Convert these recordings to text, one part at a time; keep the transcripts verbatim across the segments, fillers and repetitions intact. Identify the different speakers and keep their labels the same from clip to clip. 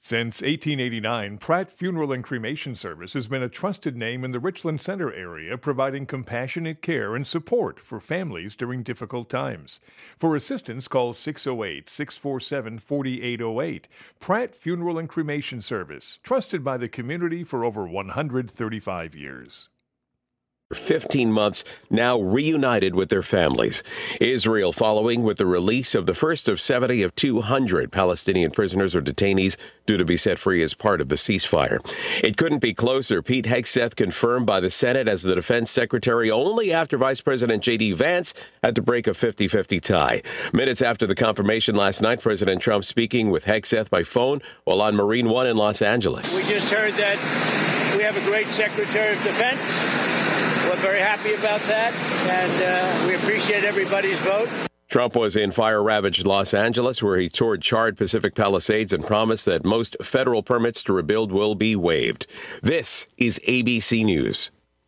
Speaker 1: Since eighteen eighty-nine, Pratt Funeral and Cremation Service has been a trusted name in the Richland Center area, providing compassionate care and support for families during difficult times. For assistance, call six oh eight, six four seven, four eight oh eight. Pratt Funeral and Cremation Service, trusted by the community for over one hundred thirty-five years.
Speaker 2: fifteen months, now reunited with their families. Israel following with the release of the first of seventy of two hundred Palestinian prisoners or detainees due to be set free as part of the ceasefire. It couldn't be closer. Pete Hegseth confirmed by the Senate as the defense secretary only after Vice President J D. Vance had to break a fifty-fifty tie. Minutes after the confirmation last night, President Trump speaking with Hegseth by phone while on Marine One in Los Angeles.
Speaker 3: We just heard that we have a great Secretary of Defense. We're very happy about that, and uh, we appreciate everybody's vote.
Speaker 2: Trump was in fire-ravaged Los Angeles, where he toured charred Pacific Palisades and promised that most federal permits to rebuild will be waived. This is A B C News.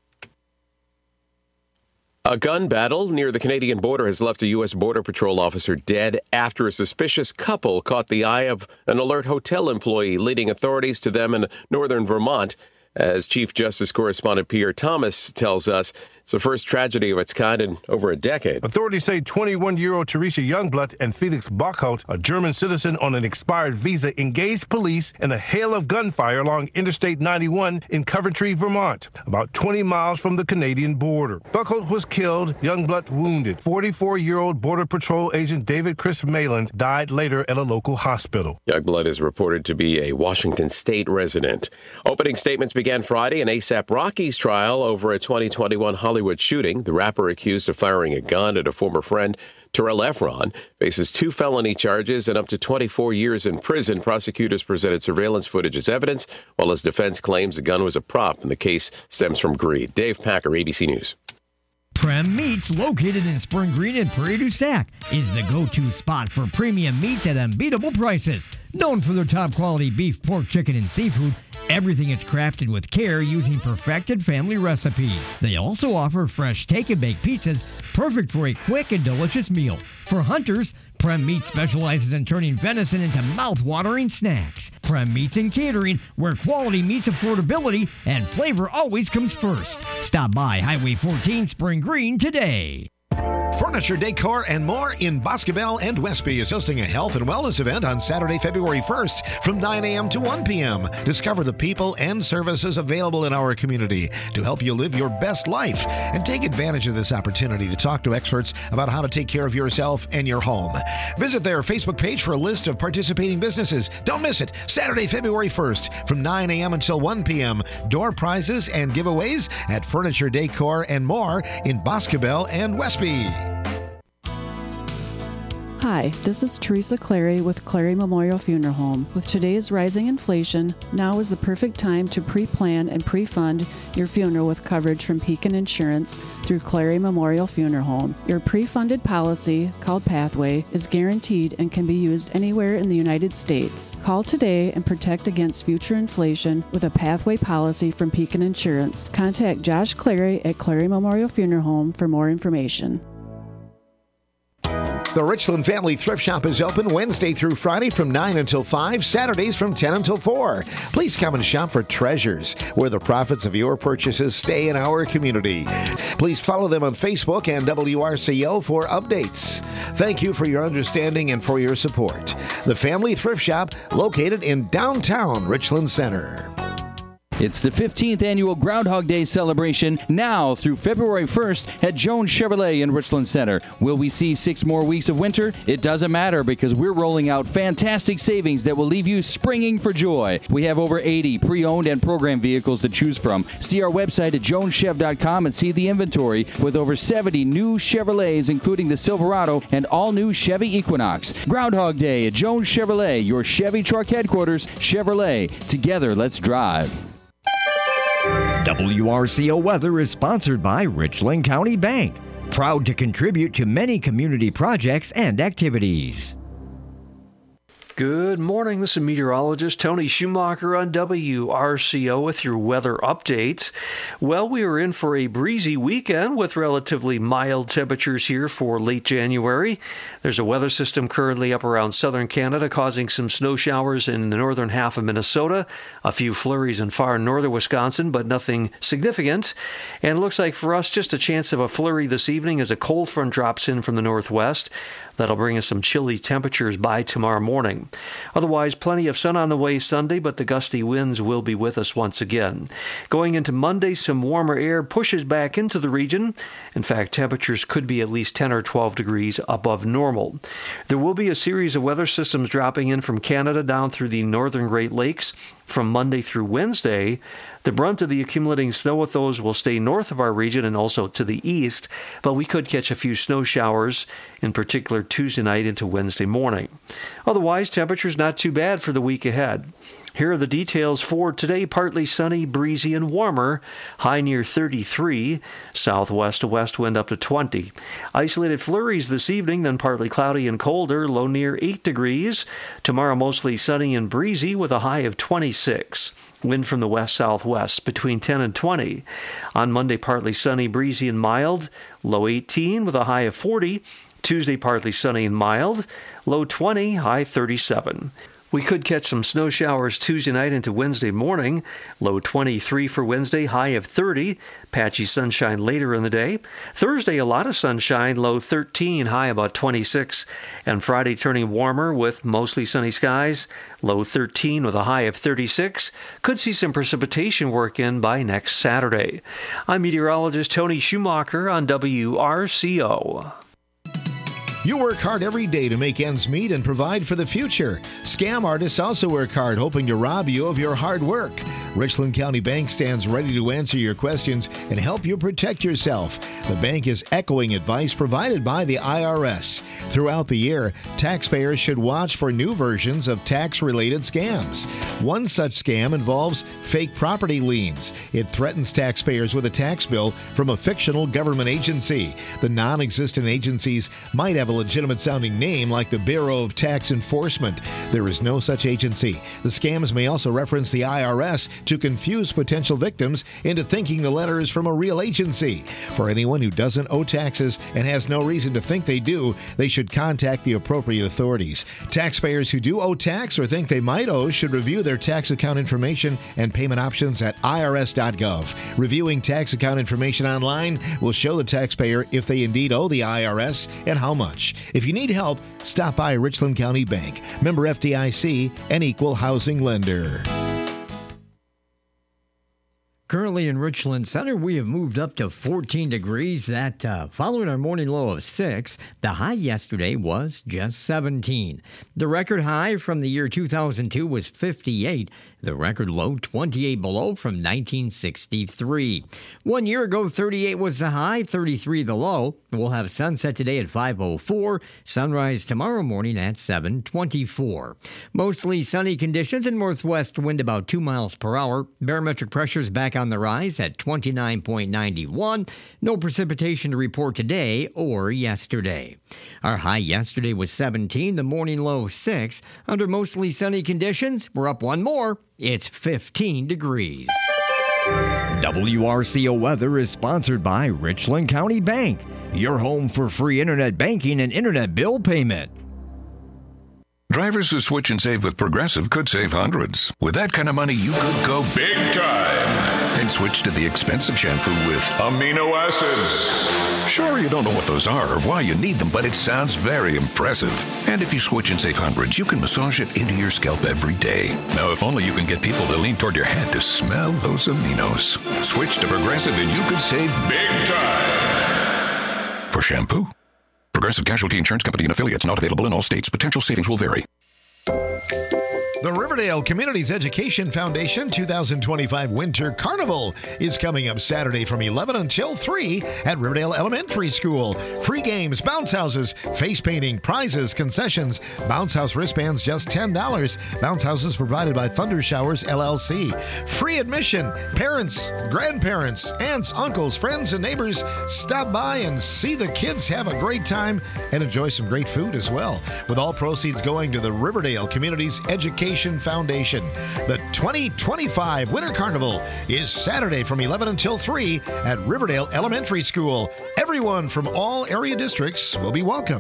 Speaker 2: A gun battle near the Canadian border has left a U S Border Patrol officer dead after a suspicious couple caught the eye of an alert hotel employee, leading authorities to them in northern Vermont. As Chief Justice correspondent Pierre Thomas tells us, it's the first tragedy of its kind in over a decade.
Speaker 4: Authorities say twenty-one-year-old Teresa Youngblood and Felix Bockhout, a German citizen on an expired visa, engaged police in a hail of gunfire along Interstate ninety-one in Coventry, Vermont, about twenty miles from the Canadian border. Bockhout was killed, Youngblood wounded. forty-four-year-old Border Patrol agent David Chris Mayland died later at a local hospital.
Speaker 2: Youngblood is reported to be a Washington State resident. Opening statements began Friday in A$AP Rocky's trial over a twenty twenty-one Hollywood shooting. The rapper accused of firing a gun at a former friend, Terrell Efron, faces two felony charges and up to twenty-four years in prison. Prosecutors presented surveillance footage as evidence, while his defense claims the gun was a prop and the case stems from greed. Dave Packer, A B C News.
Speaker 5: Prem Meats, located in Spring Green and Prairie du Sac, is the go-to spot for premium meats at unbeatable prices. Known for their top-quality beef, pork, chicken, and seafood, everything is crafted with care using perfected family recipes. They also offer fresh take-and-bake pizzas, perfect for a quick and delicious meal. For hunters, Prem Meats specializes in turning venison into mouth-watering snacks. Prem Meats and Catering, where quality meets affordability and flavor always comes first. Stop by Highway fourteen, Spring Green today.
Speaker 6: Furniture, decor, and more in Boscobel and Westby is hosting a health and wellness event on Saturday, February first from nine a.m. to one p.m. Discover the people and services available in our community to help you live your best life and take advantage of this opportunity to talk to experts about how to take care of yourself and your home. Visit their Facebook page for a list of participating businesses. Don't miss it. Saturday, February first from nine a.m. until one p.m. Door prizes and giveaways at Furniture, Decor, and more in Boscobel and Westby.
Speaker 7: Hi, this is Teresa Clary with Clary Memorial Funeral Home. With today's rising inflation, now is the perfect time to pre-plan and pre-fund your funeral with coverage from Pekin Insurance through Clary Memorial Funeral Home. Your pre-funded policy, called Pathway, is guaranteed and can be used anywhere in the United States. Call today and protect against future inflation with a Pathway policy from Pekin Insurance. Contact Josh Clary at Clary Memorial Funeral Home for more information.
Speaker 6: The Richland Family Thrift Shop is open Wednesday through Friday from nine until five, Saturdays from ten until four. Please come and shop for treasures, where the profits of your purchases stay in our community. Please follow them on Facebook and W R C O for updates. Thank you for your understanding and for your support. The Family Thrift Shop, located in downtown Richland Center.
Speaker 8: It's the fifteenth annual Groundhog Day celebration now through February first at Jones Chevrolet in Richland Center. Will we see six more weeks of winter? It doesn't matter, because we're rolling out fantastic savings that will leave you springing for joy. We have over eighty pre-owned and program vehicles to choose from. See our website at jones chev dot com and see the inventory with over seventy new Chevrolets, including the Silverado and all-new Chevy Equinox. Groundhog Day at Jones Chevrolet, your Chevy truck headquarters. Chevrolet. Together, let's drive.
Speaker 5: W R C O Weather is sponsored by Richland County Bank, proud to contribute to many community projects and activities.
Speaker 9: Good morning. This is meteorologist Tony Schumacher on W R C O with your weather updates. Well, we are in for a breezy weekend with relatively mild temperatures here for late January. There's a weather system currently up around southern Canada causing some snow showers in the northern half of Minnesota, a few flurries in far northern Wisconsin, but nothing significant. And it looks like for us just a chance of a flurry this evening as a cold front drops in from the northwest. That'll bring us some chilly temperatures by tomorrow morning. Otherwise, plenty of sun on the way Sunday, but the gusty winds will be with us once again. Going into Monday, some warmer air pushes back into the region. In fact, temperatures could be at least ten or twelve degrees above normal. There will be a series of weather systems dropping in from Canada down through the northern Great Lakes from Monday through Wednesday. The brunt of the accumulating snow with those will stay north of our region and also to the east, but we could catch a few snow showers, in particular Tuesday night into Wednesday morning. Otherwise, temperatures not too bad for the week ahead. Here are the details for today. Partly sunny, breezy, and warmer. High near thirty-three. Southwest to west wind up to twenty. Isolated flurries this evening, then partly cloudy and colder. Low near eight degrees. Tomorrow mostly sunny and breezy with a high of twenty-six. Wind from the west-southwest between ten and twenty. On Monday, partly sunny, breezy, and mild. Low eighteen with a high of forty. Tuesday, partly sunny and mild. Low twenty, high thirty-seven. We could catch some snow showers Tuesday night into Wednesday morning. Low twenty-three for Wednesday, high of thirty. Patchy sunshine later in the day. Thursday, a lot of sunshine, low thirteen, high about twenty-six. And Friday turning warmer with mostly sunny skies. Low thirteen with a high of thirty-six. Could see some precipitation work in by next Saturday. I'm meteorologist Tony Schumacher on W R C O.
Speaker 6: You work hard every day to make ends meet and provide for the future. Scam artists also work hard, hoping to rob you of your hard work. Richland County Bank stands ready to answer your questions and help you protect yourself. The bank is echoing advice provided by the I R S. Throughout the year, taxpayers should watch for new versions of tax-related scams. One such scam involves fake property liens. It threatens taxpayers with a tax bill from a fictional government agency. The non-existent agencies might have a legitimate-sounding name like the Bureau of Tax Enforcement. There is no such agency. The scams may also reference the I R S to confuse potential victims into thinking the letter is from a real agency. For anyone who doesn't owe taxes and has no reason to think they do, they should contact the appropriate authorities. Taxpayers who do owe tax or think they might owe should review their tax account information and payment options at I R S dot gov. Reviewing tax account information online will show the taxpayer if they indeed owe the I R S and how much. If you need help, stop by Richland County Bank, member F D I C, and equal housing lender.
Speaker 5: Currently in Richland Center, we have moved up to fourteen degrees. That uh, following our morning low of six. The high yesterday was just seventeen. The record high from the year two thousand two was fifty-eight. The record low, twenty-eight below, from nineteen sixty-three. One year ago, thirty-eight was the high, thirty-three the low. We'll have sunset today at five oh four, sunrise tomorrow morning at seven twenty-four. Mostly sunny conditions and northwest wind about two miles per hour. Barometric pressures back on the rise at twenty-nine point nine one. No precipitation to report today or yesterday. Our high yesterday was seventeen, the morning low six. Under mostly sunny conditions, we're up one more. It's fifteen degrees. W R C O Weather is sponsored by Richland County Bank, your home for free internet banking and internet bill payment.
Speaker 10: Drivers who switch and save with Progressive could save hundreds. With that kind of money, you could go big time and switch to the expensive shampoo with amino acids. Sure, you don't know what those are or why you need them, but it sounds very impressive. And if you switch and save hundreds, you can massage it into your scalp every day. Now, if only you can get people to lean toward your head to smell those aminos. Switch to Progressive and you could save big time. For shampoo. Progressive Casualty Insurance Company and affiliates, not available in all states. Potential savings will vary.
Speaker 6: The Riverdale Communities Education Foundation two thousand twenty-five Winter Carnival is coming up Saturday from eleven until three at Riverdale Elementary School. Free games, bounce houses, face painting, prizes, concessions. Bounce house wristbands just ten dollars. Bounce houses provided by Thunder Showers L L C. Free admission. Parents, grandparents, aunts, uncles, friends, and neighbors stop by and see the kids have a great time and enjoy some great food as well. With all proceeds going to the Riverdale Communities Education Foundation. The twenty twenty-five Winter Carnival is Saturday from eleven until three at Riverdale Elementary School. Everyone from all area districts will be welcome.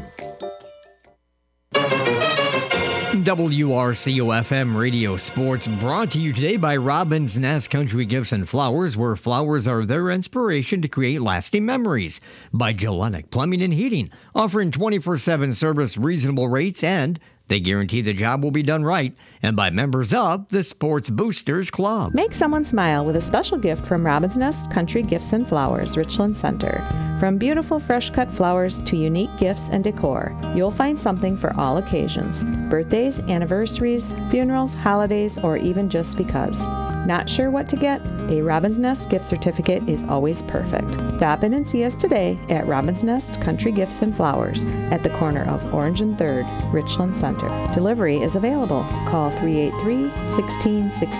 Speaker 5: W R C O F M Radio Sports brought to you today by Robin's Nest Country Gifts and Flowers, where flowers are their inspiration to create lasting memories. By Gillenic Plumbing and Heating, offering twenty-four seven service, reasonable rates, and they guarantee the job will be done right. And by members of the Sports Boosters Club.
Speaker 11: Make someone smile with a special gift from Robin's Nest Country Gifts and Flowers, Richland Center. From beautiful fresh-cut flowers to unique gifts and decor, you'll find something for all occasions. Birthdays, anniversaries, funerals, holidays, or even just because. Not sure what to get? A Robin's Nest gift certificate is always perfect. Stop in and see us today at Robin's Nest Country Gifts and Flowers at the corner of Orange and third, Richland Center. Delivery is available. Call three eight three, one six one six.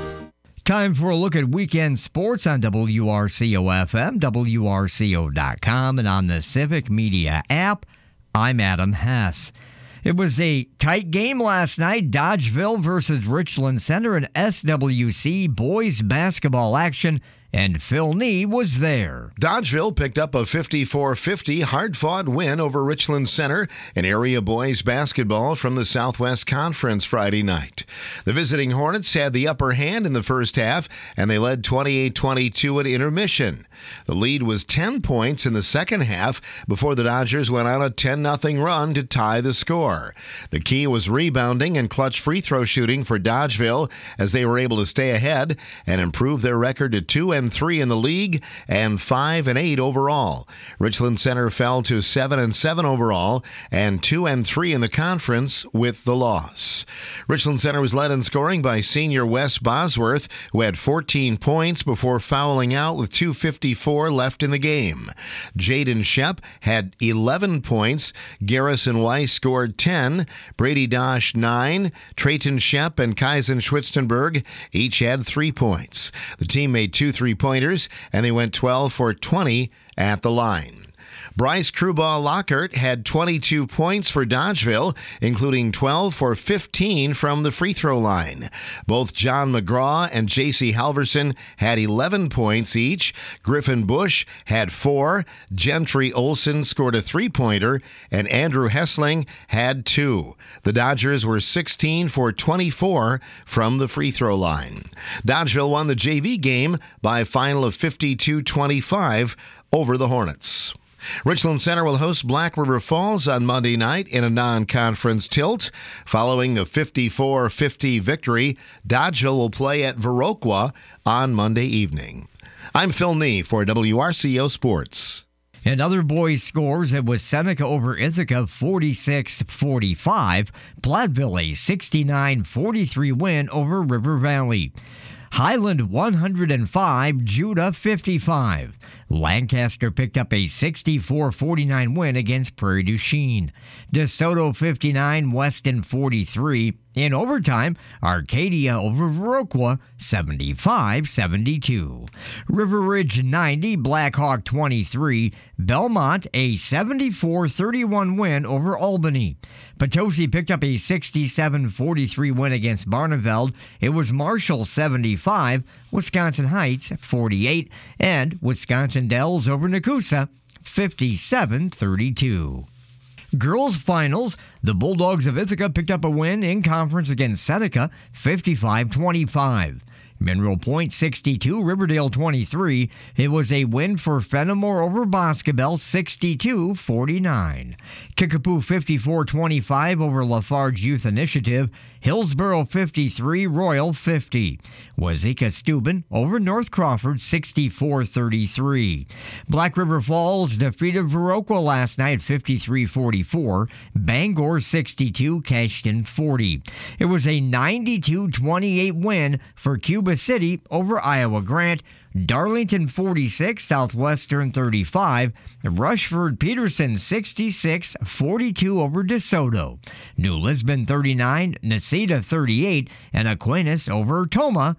Speaker 5: Time for a look at weekend sports on W R C O F M, W R C O dot com, and on the Civic Media app. I'm Adam Hess. It was a tight game last night. Dodgeville versus Richland Center in S W C boys basketball action, and Phil Nee was there.
Speaker 6: Dodgeville picked up a fifty-four fifty hard-fought win over Richland Center in area boys basketball from the Southwest Conference Friday night. The visiting Hornets had the upper hand in the first half, and they led twenty-eight twenty-two at intermission. The lead was ten points in the second half before the Dodgers went on a ten nothing run to tie the score. The key was rebounding and clutch free throw shooting for Dodgeville as they were able to stay ahead and improve their record to two and three in the league and five and eight overall. Richland Center fell to seven and seven overall and two and three in the conference with the loss. Richland Center was led in scoring by senior Wes Bosworth, who had fourteen points before fouling out with two fifty-four left in the game. Jaden Shep had eleven points. Garrison Weiss scored ten. Brady Dosh nine. Trayton Shep and Kaizen Schwitzenberg each had three points. The team made two three-pointers, and they went twelve for twenty at the line. Bryce Crewball Lockhart had twenty-two points for Dodgeville, including twelve for fifteen from the free throw line. Both John McGraw and J C Halverson had eleven points each. Griffin Bush had four. Gentry Olson scored a three-pointer, and Andrew Hessling had two. The Dodgers were sixteen for twenty-four from the free throw line. Dodgeville won the J V game by a final of fifty-two twenty-five over the Hornets. Richland Center will host Black River Falls on Monday night in a non-conference tilt. Following the fifty-four fifty victory, Dodgeville will play at Viroqua on Monday evening. I'm Phil Nee for W R C O Sports.
Speaker 5: And other boys' scores, it was Seneca over Ithaca forty-six forty-five. Platteville a sixty-nine forty-three win over River Valley. Highland one hundred five, Judah fifty-five. Lancaster picked up a sixty-four forty-nine win against Prairie du Chien. DeSoto fifty-nine, Weston forty-three. In overtime, Arcadia over Viroqua seventy-five seventy-two. River Ridge ninety, Blackhawk twenty-three. Belmont a seventy-four thirty-one win over Albany. Potosi picked up a sixty-seven forty-three win against Barneveld. It was Marshall seventy-five, Wisconsin Heights forty-eight, and Wisconsin Dells over Nakusa fifty-seven thirty-two. Girls finals, the Bulldogs of Ithaca picked up a win in conference against Seneca fifty-five twenty-five. Mineral Point sixty-two, Riverdale twenty-three. It was a win for Fenimore over Boscobel sixty-two forty-nine. Kickapoo fifty-four twenty-five over Lafarge Youth Initiative. Hillsboro fifty-three, Royal fifty. Wazeeka Steuben over North Crawford sixty-four thirty-three. Black River Falls defeated Viroqua last night fifty-three forty-four. Bangor sixty-two, Cashton forty. It was a ninety-two twenty-eight win for Cuba City over Iowa Grant. Darlington forty-six, Southwestern thirty-five. Rushford Peterson sixty-six forty-two over DeSoto. New Lisbon thirty-nine, Necedah thirty-eight, and Aquinas over Toma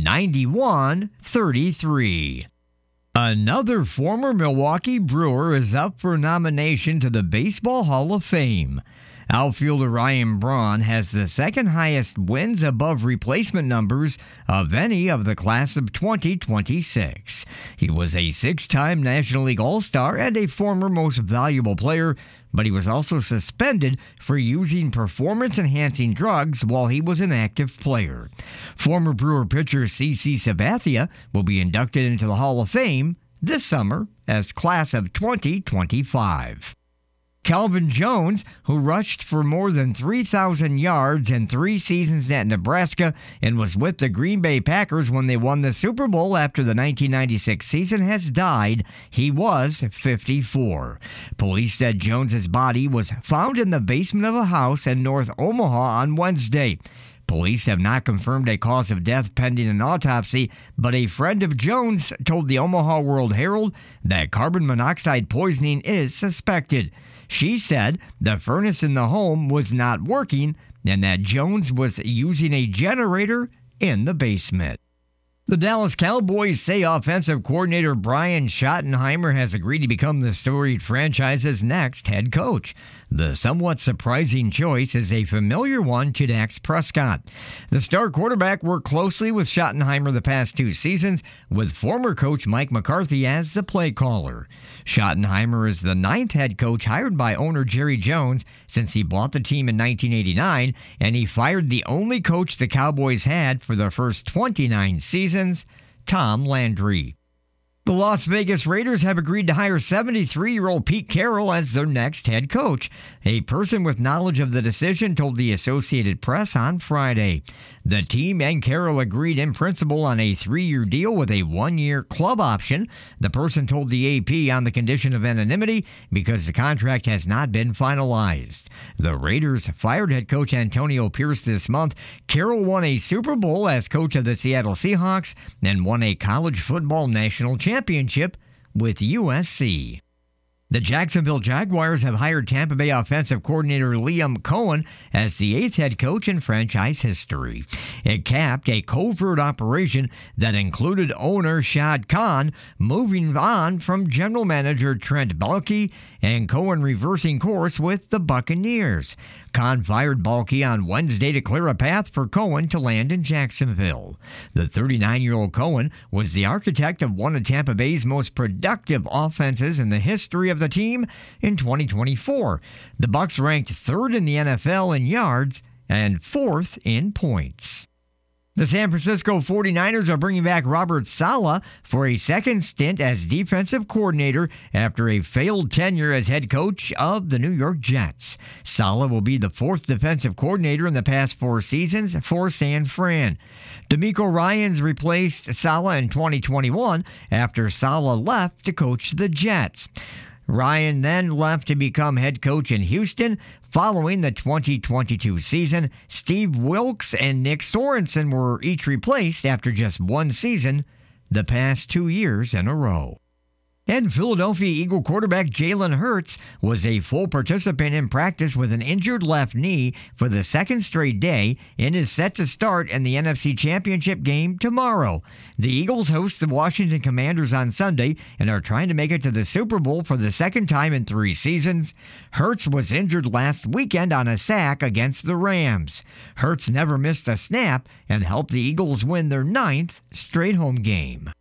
Speaker 5: ninety-one thirty-three. Another former Milwaukee Brewer is up for nomination to the Baseball Hall of Fame. Outfielder Ryan Braun has the second highest wins above replacement numbers of any of the class of twenty twenty-six. He was a six-time National League All-Star and a former Most Valuable Player, but he was also suspended for using performance-enhancing drugs while he was an active player. Former Brewer pitcher C C Sabathia will be inducted into the Hall of Fame this summer as class of twenty twenty-five. Calvin Jones, who rushed for more than three thousand yards in three seasons at Nebraska and was with the Green Bay Packers when they won the Super Bowl after the nineteen ninety-six season, has died. He was fifty-four. Police said Jones's body was found in the basement of a house in North Omaha on Wednesday. Police have not confirmed a cause of death pending an autopsy, but a friend of Jones told the Omaha World Herald that carbon monoxide poisoning is suspected. She said the furnace in the home was not working and that Jones was using a generator in the basement. The Dallas Cowboys say offensive coordinator Brian Schottenheimer has agreed to become the storied franchise's next head coach. The somewhat surprising choice is a familiar one to Dak Prescott. The star quarterback worked closely with Schottenheimer the past two seasons, with former coach Mike McCarthy as the play caller. Schottenheimer is the ninth head coach hired by owner Jerry Jones since he bought the team in nineteen eighty-nine, and he fired the only coach the Cowboys had for the first twenty-nine seasons, Tom Landry. The Las Vegas Raiders have agreed to hire seventy-three-year-old Pete Carroll as their next head coach. A person with knowledge of the decision told the Associated Press on Friday. The team and Carroll agreed in principle on a three-year deal with a one-year club option. The person told the A P on the condition of anonymity because the contract has not been finalized. The Raiders fired head coach Antonio Pierce this month. Carroll won a Super Bowl as coach of the Seattle Seahawks and won a college football national championship. Championship with U S C. The Jacksonville Jaguars have hired Tampa Bay offensive coordinator Liam Cohen as the eighth head coach in franchise history. It capped a covert operation that included owner Shad Khan moving on from general manager Trent Baalke and Cohen reversing course with the Buccaneers. Khan fired Baalke on Wednesday to clear a path for Cohen to land in Jacksonville. The thirty-nine-year-old Cohen was the architect of one of Tampa Bay's most productive offenses in the history of the team in twenty twenty-four. The Bucs ranked third in the N F L in yards and fourth in points. The San Francisco forty-niners are bringing back Robert Saleh for a second stint as defensive coordinator after a failed tenure as head coach of the New York Jets. Saleh will be the fourth defensive coordinator in the past four seasons for San Fran. DeMeco Ryans replaced Saleh in twenty twenty-one after Saleh left to coach the Jets. Ryan then left to become head coach in Houston. Following the twenty twenty-two season, Steve Wilks and Nick Sorensen were each replaced after just one season the past two years in a row. And Philadelphia Eagle quarterback Jalen Hurts was a full participant in practice with an injured left knee for the second straight day and is set to start in the N F C Championship game tomorrow. The Eagles host the Washington Commanders on Sunday and are trying to make it to the Super Bowl for the second time in three seasons. Hurts was injured last weekend on a sack against the Rams. Hurts never missed a snap and helped the Eagles win their ninth straight home game.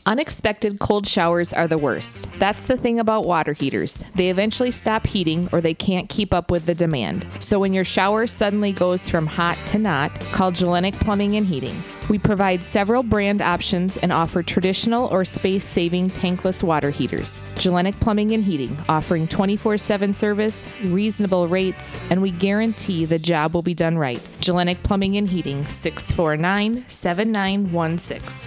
Speaker 12: Unexpected cold showers are the worst. That's the thing about water heaters. They eventually stop heating or they can't keep up with the demand. So when your shower suddenly goes from hot to not, call Gellenic Plumbing and Heating. We provide several brand options and offer traditional or space-saving tankless water heaters. Gellenic Plumbing and Heating, offering twenty-four seven service, reasonable rates, and we guarantee the job will be done right. Gellenic Plumbing and Heating, six four nine, seven nine one six.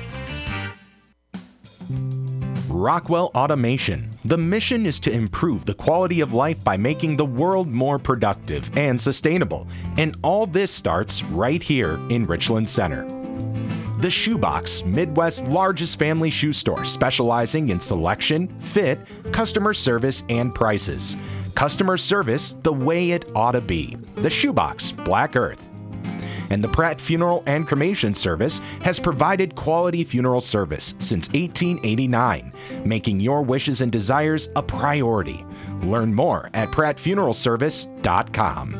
Speaker 13: Rockwell Automation. The mission is to improve the quality of life by making the world more productive and sustainable. And all this starts right here in Richland Center. The Shoebox, Midwest's largest family shoe store, specializing in selection, fit, customer service, and prices. Customer service the way it ought to be. The Shoebox, Black Earth. And the Pratt Funeral and Cremation Service has provided quality funeral service since eighteen eighty-nine, making your wishes and desires a priority. Learn more at pratt funeral service dot com.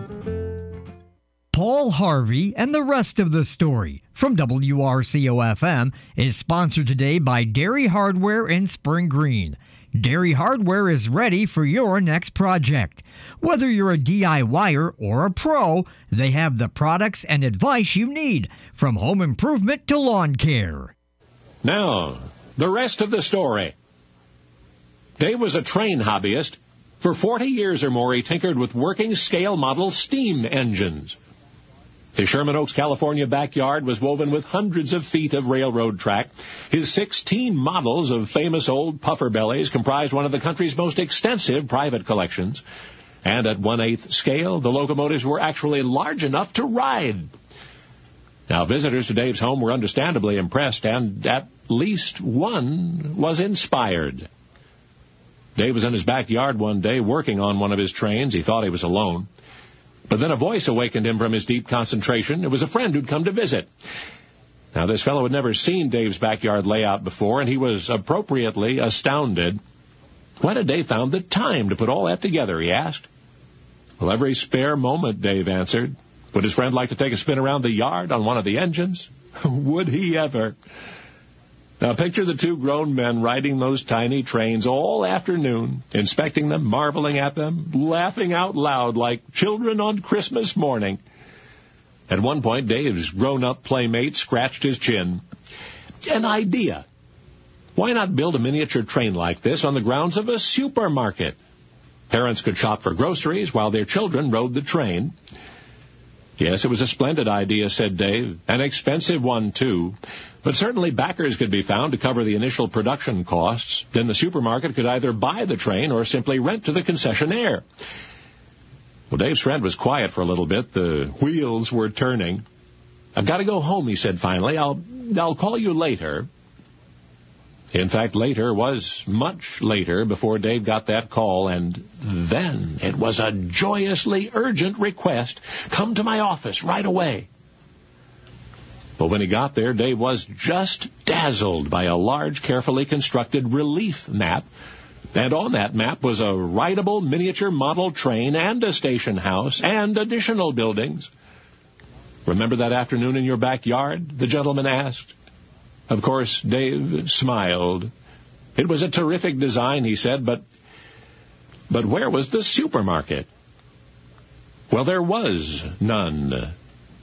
Speaker 5: Paul Harvey and the rest of the story from W R C O F M is sponsored today by Dairy Hardware in Spring Green. Dairy Hardware is ready for your next project. Whether you're a DIYer or a pro, they have the products and advice you need, from home improvement to lawn care.
Speaker 14: Now, the rest of the story. Dave was a train hobbyist. For forty years or more, he tinkered with working scale model steam engines. His Sherman Oaks, California backyard was woven with hundreds of feet of railroad track. His sixteen models of famous old puffer bellies comprised one of the country's most extensive private collections. And at one-eighth scale, the locomotives were actually large enough to ride. Now, visitors to Dave's home were understandably impressed, and at least one was inspired. Dave was in his backyard one day working on one of his trains. He thought he was alone. But then a voice awakened him from his deep concentration. It was a friend who'd come to visit. Now, this fellow had never seen Dave's backyard layout before, and he was appropriately astounded. When had Dave found the time to put all that together, he asked. Well, every spare moment, Dave answered. Would his friend like to take a spin around the yard on one of the engines? Would he ever? Now, picture the two grown men riding those tiny trains all afternoon, inspecting them, marveling at them, laughing out loud like children on Christmas morning. At one point, Dave's grown-up playmate scratched his chin. An idea. Why not build a miniature train like this on the grounds of a supermarket? Parents could shop for groceries while their children rode the train. Yes, it was a splendid idea, said Dave. An expensive one, too. But certainly backers could be found to cover the initial production costs. Then the supermarket could either buy the train or simply rent to the concessionaire. Well, Dave's friend was quiet for a little bit. The wheels were turning. I've got to go home, he said finally. I'll, I'll call you later. In fact, later was much later before Dave got that call, and then it was a joyously urgent request. Come to my office right away. But when he got there, Dave was just dazzled by a large, carefully constructed relief map. And on that map was a rideable miniature model train and a station house and additional buildings. Remember that afternoon in your backyard? The gentleman asked. Of course, Dave smiled. It was a terrific design, he said, but but where was the supermarket? Well, there was none.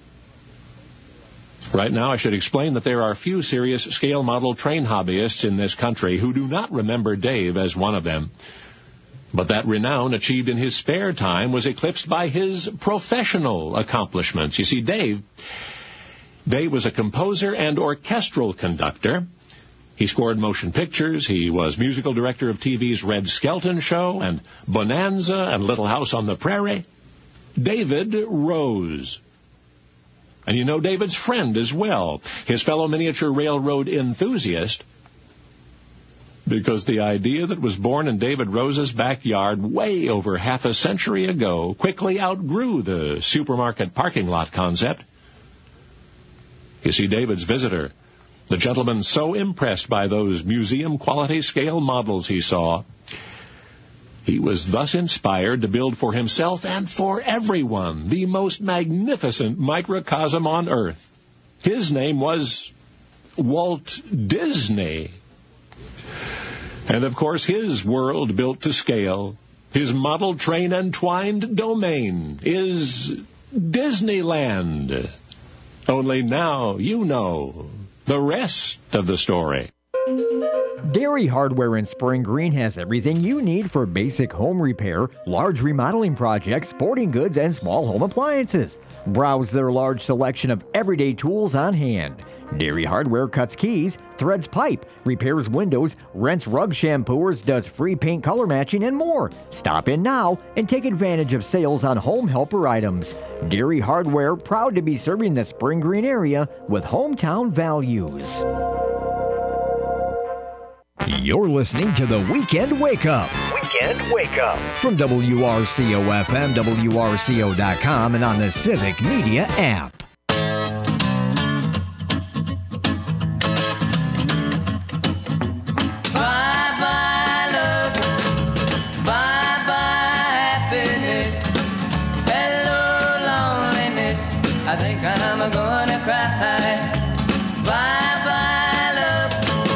Speaker 14: Right now, I should explain that there are few serious scale model train hobbyists in this country who do not remember Dave as one of them. But that renown achieved in his spare time was eclipsed by his professional accomplishments. You see, Dave... Dave was a composer and orchestral conductor. He scored motion pictures. He was musical director of T V's Red Skelton Show and Bonanza and Little House on the Prairie. David Rose. And you know David's friend as well, his fellow miniature railroad enthusiast, because the idea that was born in David Rose's backyard way over half a century ago quickly outgrew the supermarket parking lot concept. You see, David's visitor, the gentleman so impressed by those museum-quality scale models he saw, he was thus inspired to build for himself and for everyone the most magnificent microcosm on Earth. His name was Walt Disney. And of course, his world built to scale, his model train entwined domain is Disneyland. Only now you know the rest of the story.
Speaker 5: Dairy Hardware in Spring Green has everything you need for basic home repair, large remodeling projects, sporting goods, and small home appliances. Browse their large selection of everyday tools on hand. Dairy Hardware cuts keys, threads pipe, repairs windows, rents rug shampooers, does free paint color matching, and more. Stop in now and take advantage of sales on home helper items. Dairy Hardware, proud to be serving the Spring Green area with hometown values. You're listening to the Weekend Wake Up. Weekend Wake Up. From W R C O F M, W R C O dot com, and on the Civic Media app.
Speaker 15: Bye-bye love, bye-bye happiness, hello loneliness, I think I'm gonna cry. Bye-bye love,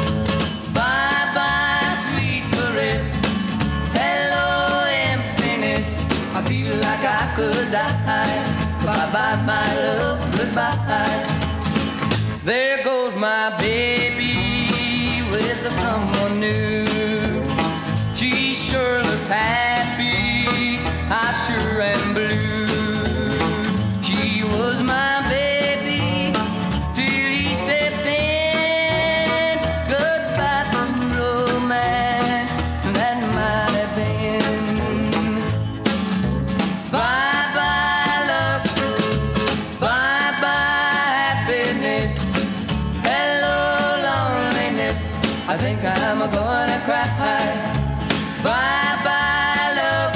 Speaker 15: bye-bye sweet caress, hello emptiness, I feel like I could die. Bye-bye my love, goodbye. There goes my baby with someone new. She sure looks happy, I sure am blue. She was my baby till he stepped in. Goodbye to romance, that might have been. Bye-bye love, bye-bye happiness, hello loneliness, I think I'm gonna cry. Bye-bye love,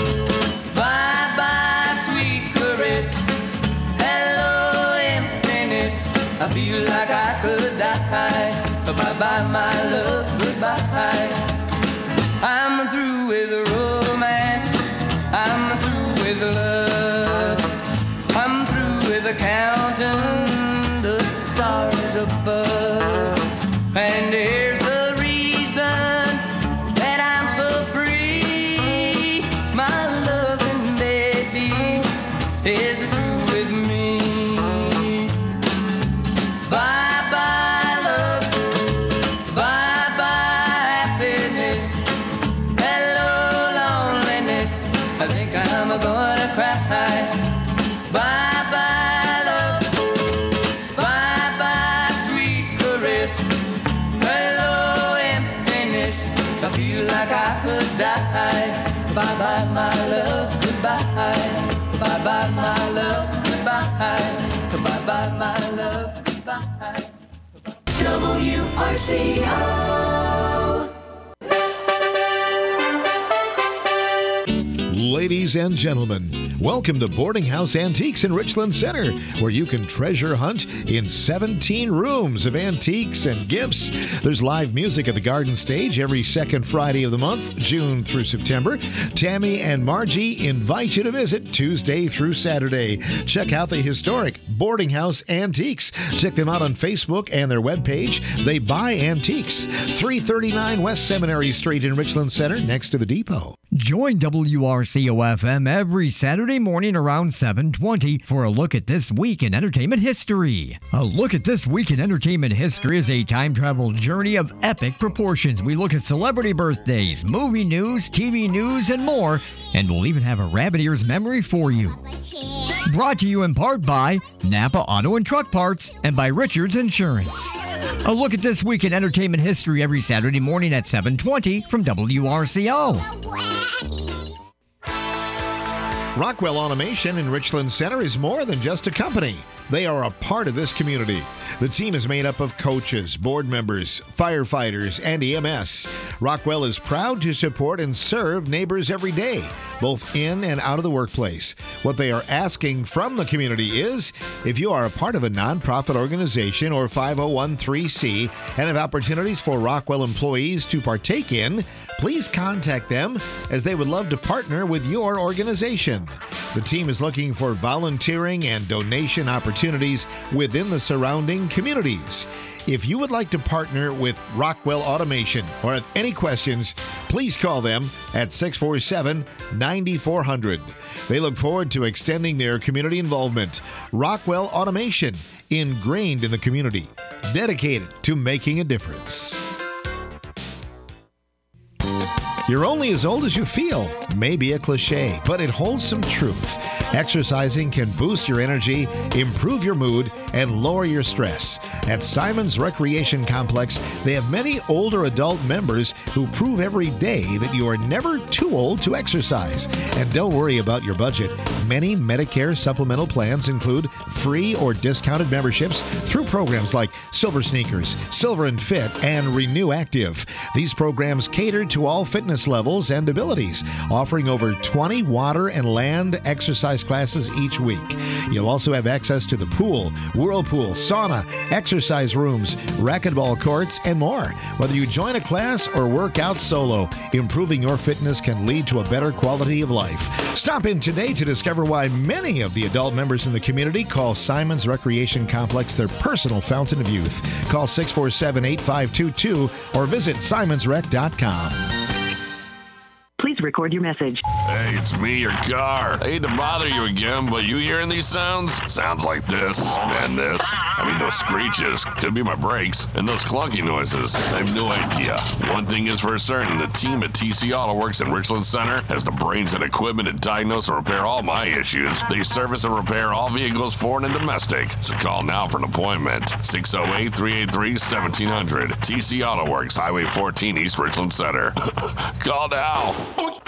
Speaker 15: bye-bye sweet caress, hello emptiness, I feel like I could die. Bye-bye my love, goodbye. I'm through with romance, I'm through with love, I'm through with counting the stars above. And here's the reason that I'm so free. My loving baby is through with me. Bye-bye love, bye-bye happiness, hello loneliness, I think I'm gonna cry. Bye-bye love, bye-bye sweet caress, hello emptiness, I feel like I could die. Bye-bye my love, goodbye. Bye-bye my love, goodbye. Bye-bye my love, goodbye.
Speaker 16: W R C O.
Speaker 6: Ladies and gentlemen, welcome to Boarding House Antiques in Richland Center, where you can treasure hunt in seventeen rooms of antiques and gifts. There's live music at the Garden Stage every second Friday of the month, June through September. Tammy and Margie invite you to visit Tuesday through Saturday. Check out the historic Boarding House Antiques. Check them out on Facebook and their webpage. They buy antiques. three thirty-nine West Seminary Street in Richland Center, next to the depot.
Speaker 5: Join W R C O F M every Saturday morning around seven twenty for a look at This Week in Entertainment History. A Look at This Week in Entertainment History is a time travel journey of epic proportions. We look at celebrity birthdays, movie news, T V news, and more, and we'll even have a rabbit ears memory for you. Brought to you in part by Napa Auto and Truck Parts and by Richards Insurance. A Look at This Week in Entertainment History every Saturday morning at seven twenty from W R C O.
Speaker 6: Rockwell Automation in Richland Center is more than just a company. They are a part of this community. The team is made up of coaches, board members, firefighters, and E M S. Rockwell is proud to support and serve neighbors every day, both in and out of the workplace. What they are asking from the community is, if you are a part of a nonprofit organization or five oh one c and have opportunities for Rockwell employees to partake in, please contact them as they would love to partner with your organization. The team is looking for volunteering and donation opportunities within the surrounding communities. If you would like to partner with Rockwell Automation or have any questions, please call them at six four seven, nine four zero zero. They look forward to extending their community involvement. Rockwell Automation, ingrained in the community, dedicated to making a difference. You're only as old as you feel. May be a cliche, but it holds some truth. Exercising can boost your energy, improve your mood, and lower your stress. At Simon's Recreation Complex, they have many older adult members who prove every day that you are never too old to exercise. And don't worry about your budget. Many Medicare supplemental plans include free or discounted memberships through programs like Silver Sneakers, Silver and Fit, and Renew Active. These programs cater to all fitness levels and abilities, offering over twenty water and land exercise classes each week. You'll also have access to the pool, whirlpool, sauna, exercise rooms, racquetball courts, and more. Whether you join a class or work out solo, improving your fitness can lead to a better quality of life. Stop in today to discover why many of the adult members in the community call Simon's Recreation Complex their personal fountain of youth. Call six four seven, eight five two two or visit simons rec dot com.
Speaker 17: Please record your message.
Speaker 18: Hey, it's me, your car. I hate to bother you again, but you hearing these sounds? Sounds like this and this. I mean, those screeches. Could be my brakes. And those clunky noises. I have no idea. One thing is for certain, the team at T C Auto Works in Richland Center has the brains and equipment to diagnose and repair all my issues. They service and repair all vehicles, foreign and domestic. So call now for an appointment. six oh eight, three eight three, one seven zero zero. T C Auto Works, Highway fourteen, East Richland Center. Call now.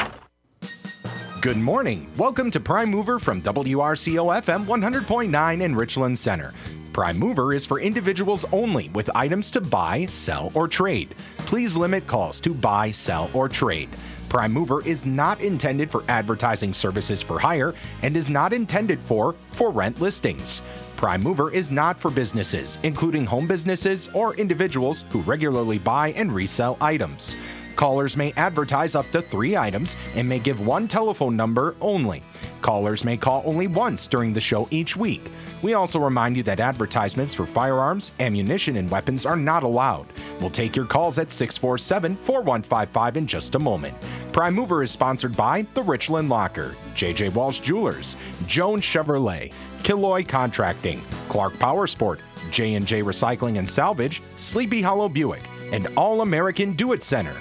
Speaker 13: Good morning. Welcome to Prime Mover from W R C O F M one hundred point nine in Richland Center. Prime Mover is for individuals only with items to buy, sell, or trade. Please limit calls to buy, sell, or trade. Prime Mover is not intended for advertising services for hire and is not intended for for rent listings. Prime Mover is not for businesses, including home businesses or individuals who regularly buy and resell items. Callers may advertise up to three items and may give one telephone number only. Callers may call only once during the show each week. We also remind you that advertisements for firearms, ammunition, and weapons are not allowed. We'll take your calls at six four seven, four one five five in just a moment. Prime Mover is sponsored by The Richland Locker, J J Walsh Jewelers, Jones Chevrolet, Killoy Contracting, Clark Power Sport, J and J Recycling and Salvage, Sleepy Hollow Buick, and All American Do It Center.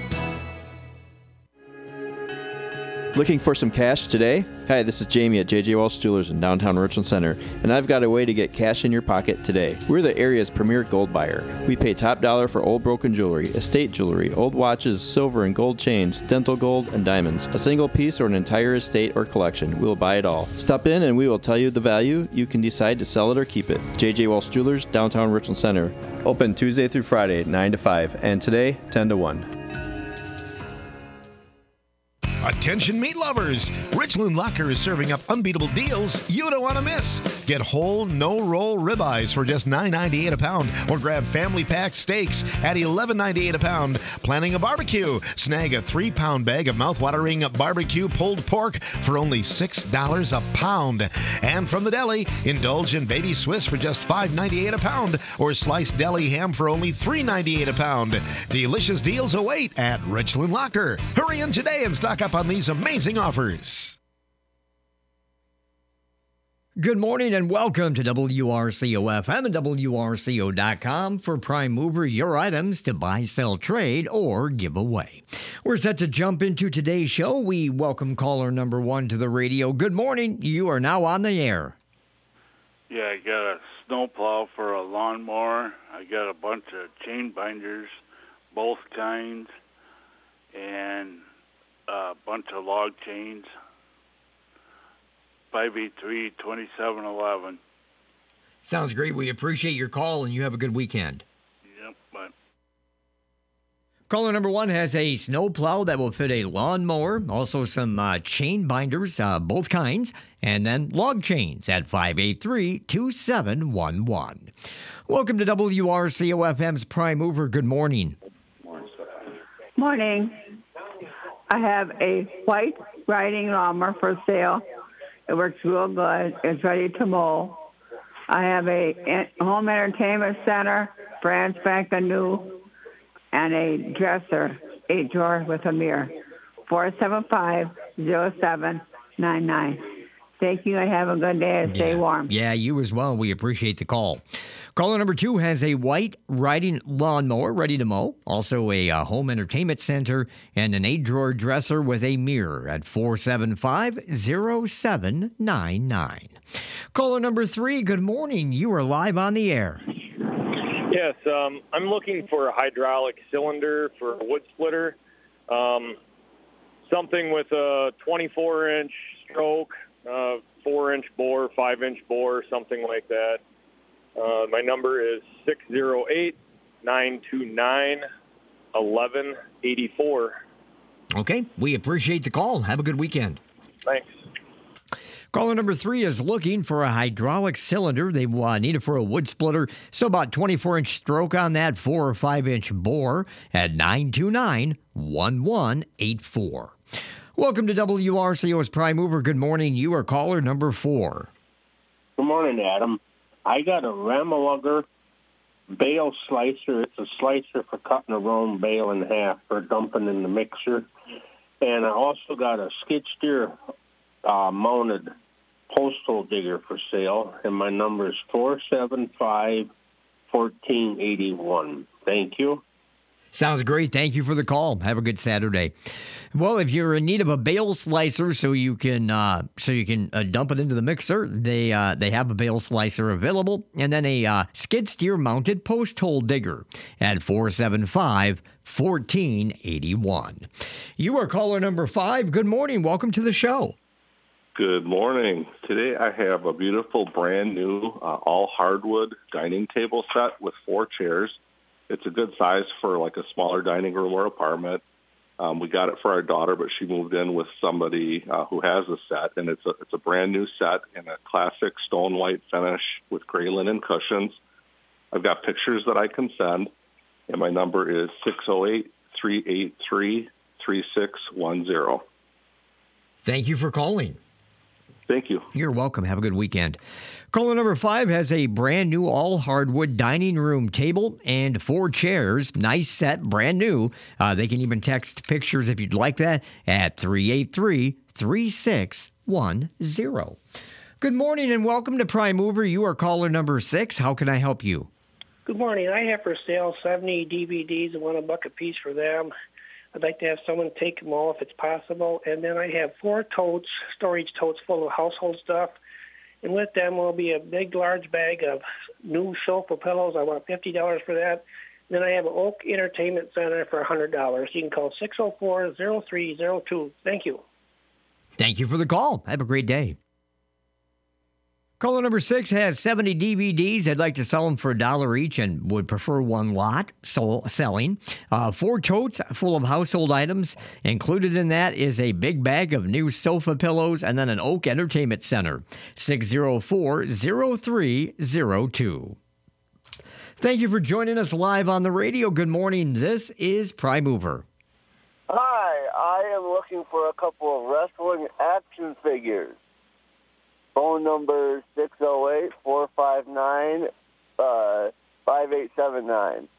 Speaker 19: Looking for some cash today? Hi, this is Jamie at J J Walsh Jewelers in downtown Richland Center, and I've got a way to get cash in your pocket today. We're the area's premier gold buyer. We pay top dollar for old broken jewelry, estate jewelry, old watches, silver and gold chains, dental gold, and diamonds. A single piece or an entire estate or collection, we'll buy it all. Stop in and we will tell you the value. You can decide to sell it or keep it. J J Walsh Jewelers, downtown Richland Center. Open Tuesday through Friday, nine to five, and today, ten to one.
Speaker 6: Attention meat lovers! Richland Locker is serving up unbeatable deals you don't want to miss. Get whole, no-roll ribeyes for just nine ninety-eight a pound, or grab family pack steaks at eleven ninety-eight a pound. Planning a barbecue? Snag a three-pound bag of mouth-watering barbecue pulled pork for only six dollars a pound. And from the deli, indulge in baby Swiss for just five ninety-eight a pound, or sliced deli ham for only three ninety-eight a pound. Delicious deals await at Richland Locker. Hurry in today and stock up on these amazing offers.
Speaker 5: Good morning and welcome to W R C O F M and W R C O dot com for Prime Mover, your items to buy, sell, trade, or give away. We're set to jump into today's show. We welcome caller number one to the radio. Good morning. You are now on the air.
Speaker 20: Yeah, I got a snowplow for a lawnmower. I got a bunch of chain binders, both kinds, and a bunch of log chains. five eight three, two seven one one.
Speaker 5: Sounds great. We appreciate your call, and you have a good weekend.
Speaker 20: Yep, bye.
Speaker 5: Caller number one has a snowplow that will fit a lawnmower, also some uh, chain binders, uh, both kinds, and then log chains at five eight three, two seven one one. Welcome to W R C O F M's Prime Mover. Good morning.
Speaker 21: Morning. I have a white riding lawnmower for sale. It works real good. It's ready to mow. I have a home entertainment center, brand spanking new, and a dresser, eight drawer with a mirror. four seven five, zero seven nine nine. Thank you and have a good day and stay
Speaker 5: Yeah.
Speaker 21: warm.
Speaker 5: Yeah, you as well. We appreciate the call. Caller number two has a white riding lawnmower ready to mow, also a uh, home entertainment center, and an eight-drawer dresser with a mirror at four seven five, zero seven nine nine. Caller number three, good morning. You are live on the air.
Speaker 22: Yes, um, I'm looking for a hydraulic cylinder for a wood splitter, um, something with a twenty-four inch stroke, uh, four inch bore, five inch bore, something like that. Uh, my number is six zero eight, nine two nine, one one eight four.
Speaker 5: Okay, we appreciate the call. Have a good weekend.
Speaker 22: Thanks.
Speaker 5: Caller number three is looking for a hydraulic cylinder. They uh, need it for a wood splitter. So about twenty-four inch stroke on that, four or five inch bore at nine two nine, one one eight four. Welcome to W R C O's Prime Mover. Good morning. You are caller number four.
Speaker 23: Good morning, Adam. I got a Rammelugger bale slicer. It's a slicer for cutting a round bale in half for dumping in the mixer. And I also got a skid steer uh, mounted postal digger for sale. And my number is four seven five, one four eight one. Thank you.
Speaker 5: Sounds great. Thank you for the call. Have a good Saturday. Well, if you're in need of a bale slicer so you can uh, so you can uh, dump it into the mixer, they uh, they have a bale slicer available, and then a uh, skid steer mounted post hole digger at four seven five, one four eight one. You are caller number five. Good morning. Welcome to the show.
Speaker 24: Good morning. Today I have a beautiful brand new uh, all hardwood dining table set with four chairs. It's a good size for like a smaller dining room or apartment. Um, we got it for our daughter, but she moved in with somebody uh, who has a set, and it's a it's a brand new set in a classic stone white finish with gray linen cushions. I've got pictures that I can send, and my number is six oh eight, three eight three, three six one zero.
Speaker 5: Thank you for calling.
Speaker 24: Thank you.
Speaker 5: You're welcome. Have a good weekend. Caller number five has a brand new all hardwood dining room table and four chairs. Nice set, brand new. Uh, they can even text pictures if you'd like that at three eight three, three six one zero. Good morning and welcome to Prime Mover. You are caller number six. How can I help you?
Speaker 25: Good morning. I have for sale seventy D V Ds and want a buck a piece for them. I'd like to have someone take them all if it's possible. And then I have four totes, storage totes full of household stuff. And with them will be a big, large bag of new sofa pillows. I want fifty dollars for that. Then I have an Oak Entertainment Center for one hundred dollars. You can call six oh four, oh three oh two. Thank you.
Speaker 5: Thank you for the call. Have a great day. Caller number six has seventy D V Ds. I'd like to sell them for a dollar each and would prefer one lot sold, selling. Uh, four totes full of household items. Included in that is a big bag of new sofa pillows and then an Oak Entertainment Center. six oh four, oh three oh two. Thank you for joining us live on the radio. Good morning. This is Prime Mover.
Speaker 26: Hi, I am looking for a couple of wrestling action figures. Phone number six oh eight, four five nine, five eight seven nine.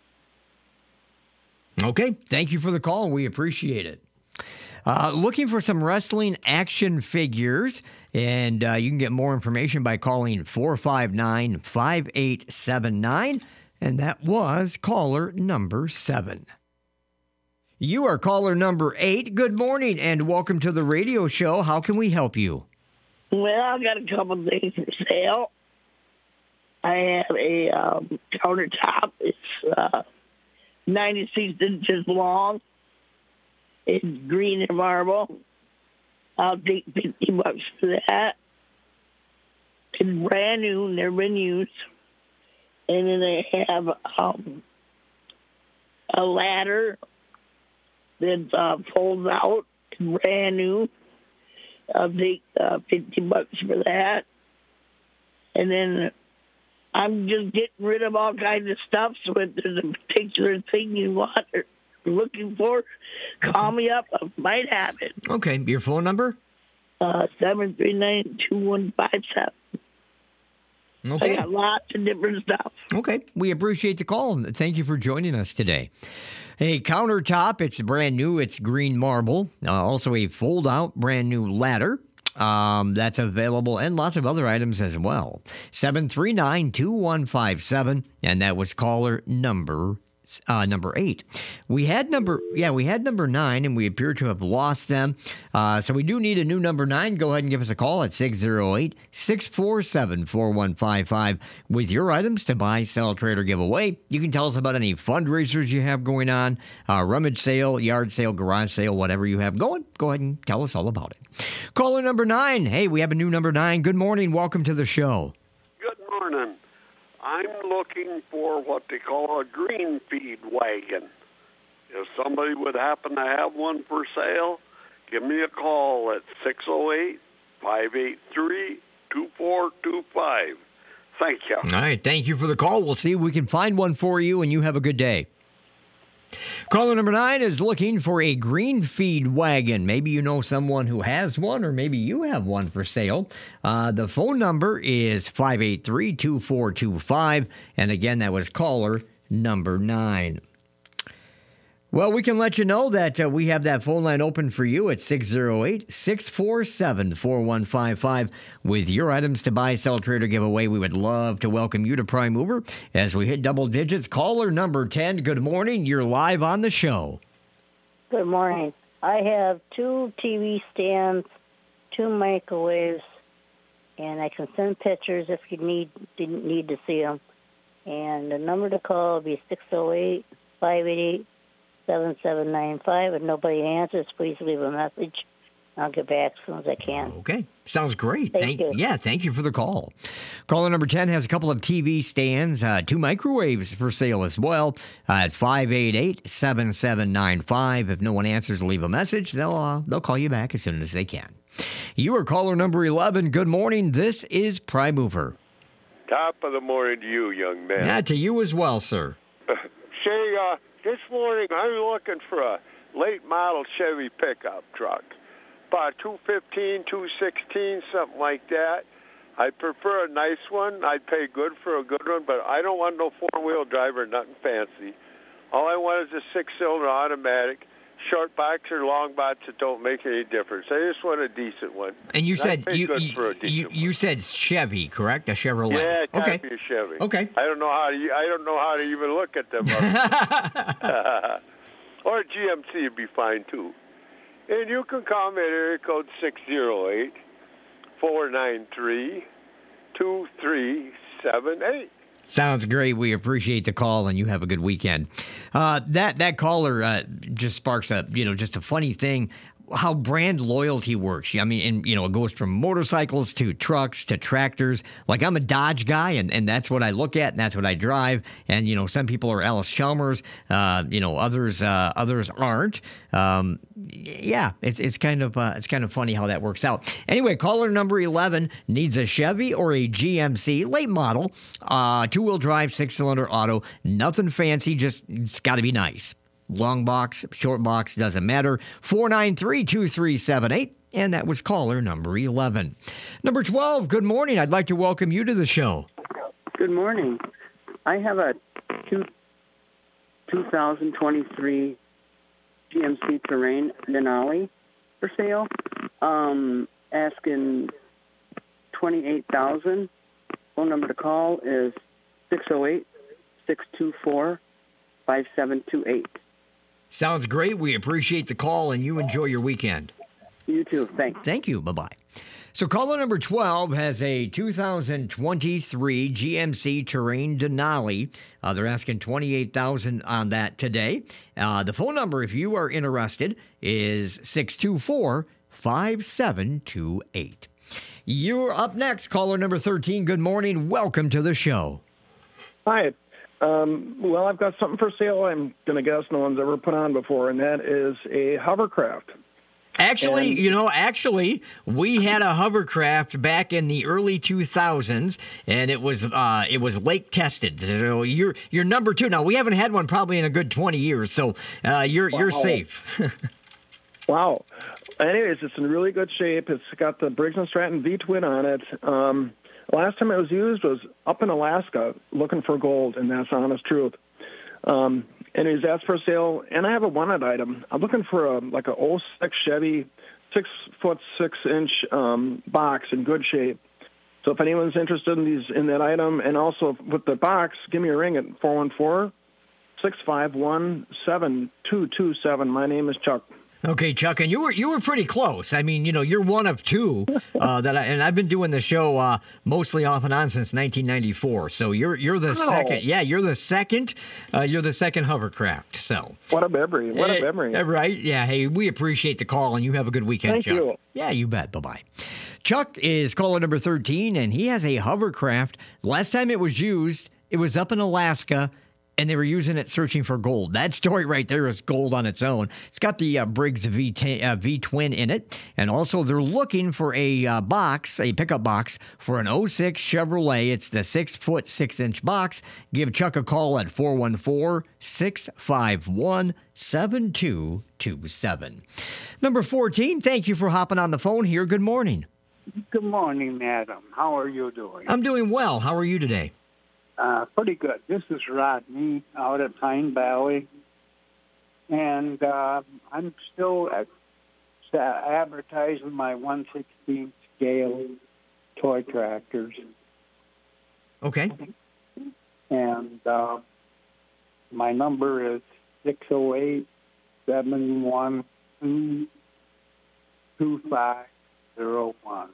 Speaker 5: Okay, thank you for the call. We appreciate it. Uh, looking for some wrestling action figures, and uh, you can get more information by calling four five nine, five eight seven nine, and that was caller number seven. You are caller number eight. Good morning, and welcome to the radio show. How can we help you?
Speaker 27: Well, I've got a couple of things for sale. I have a um, countertop. It's uh, ninety-six inches long. It's green and marble. I'll take fifty bucks for that. It's brand new, never been used. And then I have um, a ladder that uh, folds out. It's brand new. I'll take uh, fifty bucks for that. And then I'm just getting rid of all kinds of stuff. So if there's a particular thing you want, or looking for, call me up. I might have it.
Speaker 5: Okay, your phone number?
Speaker 27: Uh, seven three nine, two one five seven.
Speaker 5: Okay.
Speaker 27: I got lots of different stuff.
Speaker 5: Okay, we appreciate the call. And thank you for joining us today. A countertop, it's brand new. It's green marble. Uh, also a fold-out brand new ladder. Um, that's available, and lots of other items as well. seven three nine, two one five seven, and that was caller number Uh, number eight. We had number, yeah, we had number nine, and we appear to have lost them. Uh, so we do need a new number nine. Go ahead and give us a call at six oh eight, six four seven, four one five five with your items to buy, sell, trade, or give away. You can tell us about any fundraisers you have going on, uh, rummage sale, yard sale, garage sale, whatever you have going. Go ahead and tell us all about it. Caller number nine. Hey, we have a new number nine. Good morning. Welcome to the show.
Speaker 1: Good morning. I'm looking for what they call a green feed wagon. If somebody would happen to have one for sale, give me a call at six oh eight, five eight three, two four two five. Thank you.
Speaker 5: All right. Thank you for the call. We'll see if we can find one for you, and you have a good day. Caller number nine is looking for a green feed wagon. Maybe you know someone who has one, or maybe you have one for sale. Uh, the phone number is five eight three, two four two five. And again, that was caller number nine. Well, we can let you know that uh, we have that phone line open for you at six oh eight, six four seven, four one five five with your items to buy, sell, trade, or give away. We would love to welcome you to Prime Mover as we hit double digits. Caller number ten, good morning. You're live on the show.
Speaker 2: Good morning. I have two T V stands, two microwaves, and I can send pictures if you need didn't need to see them. And the number to call will be six oh eight, five eight eight, seven seven nine five. If nobody answers, please leave a message. I'll get back as soon as I can.
Speaker 5: Okay. Sounds great.
Speaker 2: Thank you.
Speaker 5: Yeah, thank you for the call. Caller number ten has a couple of T V stands, uh, two microwaves for sale as well uh, at five eight eight, seven seven nine five. If no one answers, leave a message. They'll, uh, they'll call you back as soon as they can. You are caller number eleven. Good morning. This is Prime Mover.
Speaker 1: Top of the morning to you, young man.
Speaker 5: Yeah, to you as well, sir.
Speaker 1: Say, uh, this morning I'm looking for a late model Chevy pickup truck. About two fifteen, two sixteen, something like that. I'd prefer a nice one. I'd pay good for a good one, but I don't want no four-wheel drive or nothing fancy. All I want is a six-cylinder automatic. Short box or long box, it don't make any difference. I just want a decent one.
Speaker 5: And you
Speaker 1: and
Speaker 5: said
Speaker 1: I'd pay
Speaker 5: you
Speaker 1: good
Speaker 5: you,
Speaker 1: for a decent
Speaker 5: you, you said Chevy, correct? A Chevrolet.
Speaker 1: Yeah, it
Speaker 5: okay.
Speaker 1: can't be a Chevy.
Speaker 5: Okay.
Speaker 1: I don't know how to. I don't know how to even look at them. Or a G M C would be fine too. And you can call me at area code six oh eight, four nine three, two three seven eight.
Speaker 5: Sounds great. We appreciate the call, and you have a good weekend. Uh, that that caller uh, just sparks a you know just a funny thing. How brand loyalty works. I mean, and you know, it goes from motorcycles to trucks to tractors. Like, I'm a Dodge guy, and, and that's what I look at, and that's what I drive. And you know, some people are Alice Chalmers. Uh, you know, others uh, others aren't. Um, yeah, it's it's kind of uh, it's kind of funny how that works out. Anyway, caller number eleven needs a Chevy or a G M C late model, uh, two wheel drive, six cylinder auto. Nothing fancy, just it's got to be nice. Long box, short box, doesn't matter. four nine three, two three seven eight. And that was caller number eleven. Number twelve, good morning. I'd like to welcome you to the show.
Speaker 3: Good morning. I have a two, two thousand twenty-three G M C Terrain Denali for sale. Um, asking twenty-eight thousand dollars. Phone number to call is six oh eight, six two four, five seven two eight.
Speaker 5: Sounds great. We appreciate the call, and you enjoy your weekend.
Speaker 3: You too. Thanks.
Speaker 5: Thank you. Bye-bye. So caller number twelve has a two thousand twenty-three G M C Terrain Denali. Uh, they're asking twenty-eight thousand dollars on that today. Uh, the phone number, if you are interested, is six two four, five seven two eight. You're up next, caller number thirteen. Good morning. Welcome to the show.
Speaker 4: Hi. Um, well, I've got something for sale I'm going to guess no one's ever put on before, and that is a hovercraft.
Speaker 5: Actually,
Speaker 4: And-
Speaker 5: you know, actually, we had a hovercraft back in the early two thousands, and it was uh, it was lake tested. So you're you're number two now. We haven't had one probably in a good twenty years, so uh, you're you're
Speaker 4: Wow.
Speaker 5: safe.
Speaker 4: Wow. Anyways, it's in really good shape. It's got the Briggs and Stratton V-twin on it. Um, last time it was used was up in Alaska looking for gold, and that's the honest truth. Um, anyways, that's for sale, and I have a wanted item. I'm looking for a like a oh six Chevy six foot six inch um, box in good shape. So if anyone's interested in these in that item, and also with the box, give me a ring at four one four, six five one, seven two two seven. My name is Chuck.
Speaker 5: Okay, Chuck, and you were you were pretty close. I mean, you know, you're one of two uh, that, I, and I've been doing the show uh, mostly off and on since nineteen ninety-four. So you're you're the
Speaker 4: Oh.
Speaker 5: second. Yeah, you're the second. Uh, you're the second hovercraft. So
Speaker 4: What a memory! What a
Speaker 5: Eh,
Speaker 4: memory!
Speaker 5: eh, right? Yeah. Hey, we appreciate the call, and you have a good weekend,
Speaker 4: Thank
Speaker 5: Chuck.
Speaker 4: you.
Speaker 5: Yeah, you bet. Bye bye. Chuck is caller number thirteen, and he has a hovercraft. Last time it was used, it was up in Alaska, and they were using it searching for gold. That story right there is gold on its own. It's got the uh, Briggs V uh, V-twin in it, and also they're looking for a uh, box, a pickup box for an oh six Chevrolet. It's the six foot six inch box. Give Chuck a call at four one four, six five one, seven two two seven. Number fourteen, thank you for hopping on the phone here. Good morning.
Speaker 7: Good morning, madam. How are you doing?
Speaker 5: I'm doing well. How are you today?
Speaker 7: Uh, pretty good. This is Rodney out at Pine Valley, and uh, I'm still at, uh, advertising my one sixteenth scale toy tractors,
Speaker 5: Okay.
Speaker 7: and uh, my number is six oh eight, seven one two, two five zero one.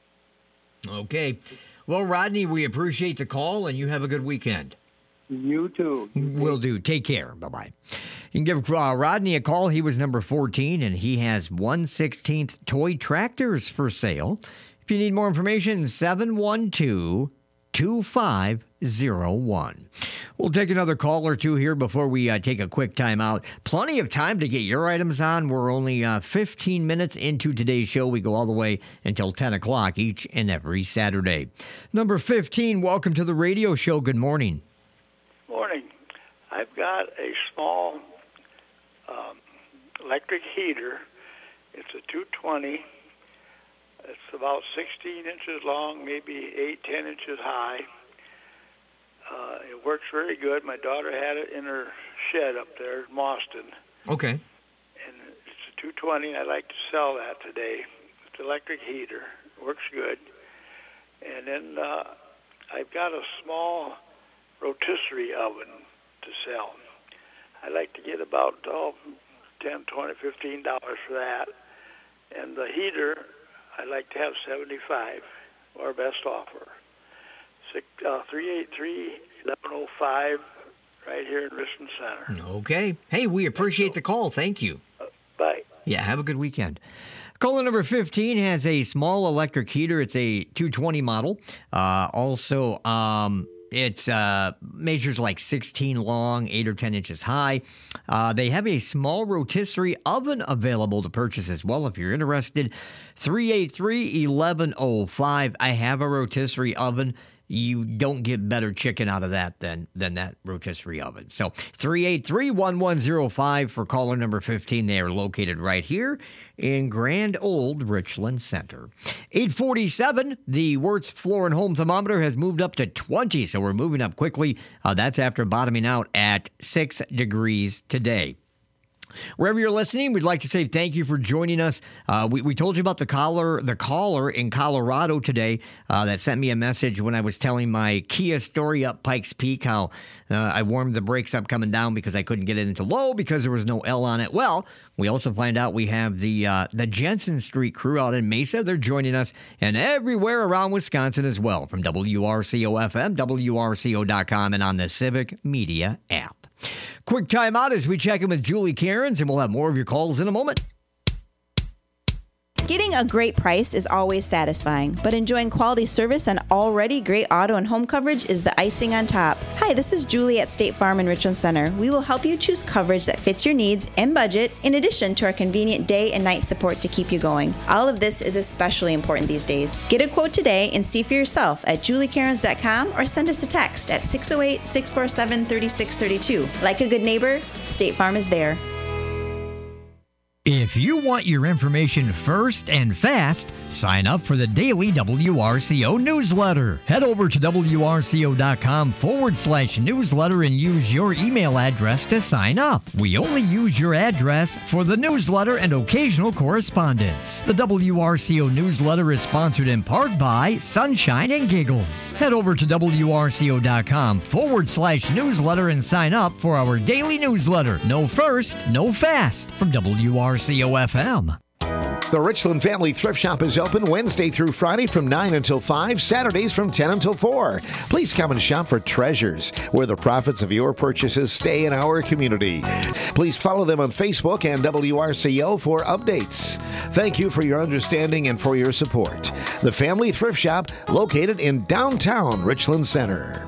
Speaker 5: Okay. Well, Rodney, we appreciate the call, and you have a good weekend.
Speaker 7: You too.
Speaker 5: Will do. Take care. Bye-bye. You can give uh, Rodney a call. He was number fourteen, and he has one sixteenth toy tractors for sale. If you need more information, seven one two, two five zero one. We'll take another call or two here before we uh, take a quick time out. Plenty of time to get your items on. We're only uh, fifteen minutes into today's show. We go all the way until ten o'clock each and every Saturday. Number fifteen, welcome to the radio show. Good morning.
Speaker 8: Morning. I've got a small um, electric heater. It's a two twenty. It's about sixteen inches long, maybe eight, ten inches high. Uh, it works very good. My daughter had it in her shed up there in Boston.
Speaker 5: Okay.
Speaker 8: And it's a two twenty. I'd like to sell that today. It's an electric heater. It works good. And then uh, I've got a small rotisserie oven to sell. I'd like to get about oh, ten, twenty, fifteen dollars for that. And the heater, I'd like to have seventy-five, our best offer. Six, uh, three eight three, eleven oh five, right here in Richmond Center.
Speaker 5: Okay. Hey, we appreciate the call. Thank you.
Speaker 8: Bye.
Speaker 5: Yeah, have a good weekend. Caller number fifteen has a small electric heater. It's a two twenty model. Uh, also, um, it's uh, measures like sixteen long, eight or ten inches high. Uh, they have a small rotisserie oven available to purchase as well if you're interested. three eight three, eleven oh five. I have a rotisserie oven. You don't get better chicken out of that than than that rotisserie oven. So three eight three, one one zero five for caller number fifteen. They are located right here in Grand Old Richland Center. eight forty-seven, the Wirtz Floor and Home thermometer has moved up to twenty, so we're moving up quickly. Uh, that's after bottoming out at six degrees today. Wherever you're listening, we'd like to say thank you for joining us. Uh, we, we told you about the caller, the caller in Colorado today uh, that sent me a message when I was telling my Kia story up Pikes Peak, how uh, I warmed the brakes up coming down because I couldn't get it into low because there was no L on it. Well, we also find out we have the uh, the Jensen Street crew out in Mesa. They're joining us, and everywhere around Wisconsin as well, from W R C O F M, W R C O dot com, and on the Civic Media app. Quick time out as we check in with Julie Cairns, and we'll have more of your calls in a moment.
Speaker 9: Getting a great price is always satisfying, but enjoying quality service and already great auto and home coverage is the icing on top. Hi, this is Julie at State Farm in Richland Center. We will help you choose coverage that fits your needs and budget, in addition to our convenient day and night support to keep you going. All of this is especially important these days. Get a quote today and see for yourself at julie cairns dot com or send us a text at six oh eight, six four seven, three six three two. Like a good neighbor, State Farm is there.
Speaker 5: If you want your information first and fast, sign up for the daily W R C O newsletter. Head over to W R C O dot com forward slash newsletter and use your email address to sign up. We only use your address for the newsletter and occasional correspondence. The W R C O newsletter is sponsored in part by Sunshine and Giggles. Head over to W R C O dot com forward slash newsletter and sign up for our daily newsletter. No first, no fast from W R C O F M.
Speaker 6: The Richland Family Thrift Shop is open Wednesday through Friday from nine until five, Saturdays from ten until four. Please come and shop for treasures, where the profits of your purchases stay in our community. Please follow them on Facebook and W R C O for updates. Thank you for your understanding and for your support. The Family Thrift Shop, located in downtown Richland Center.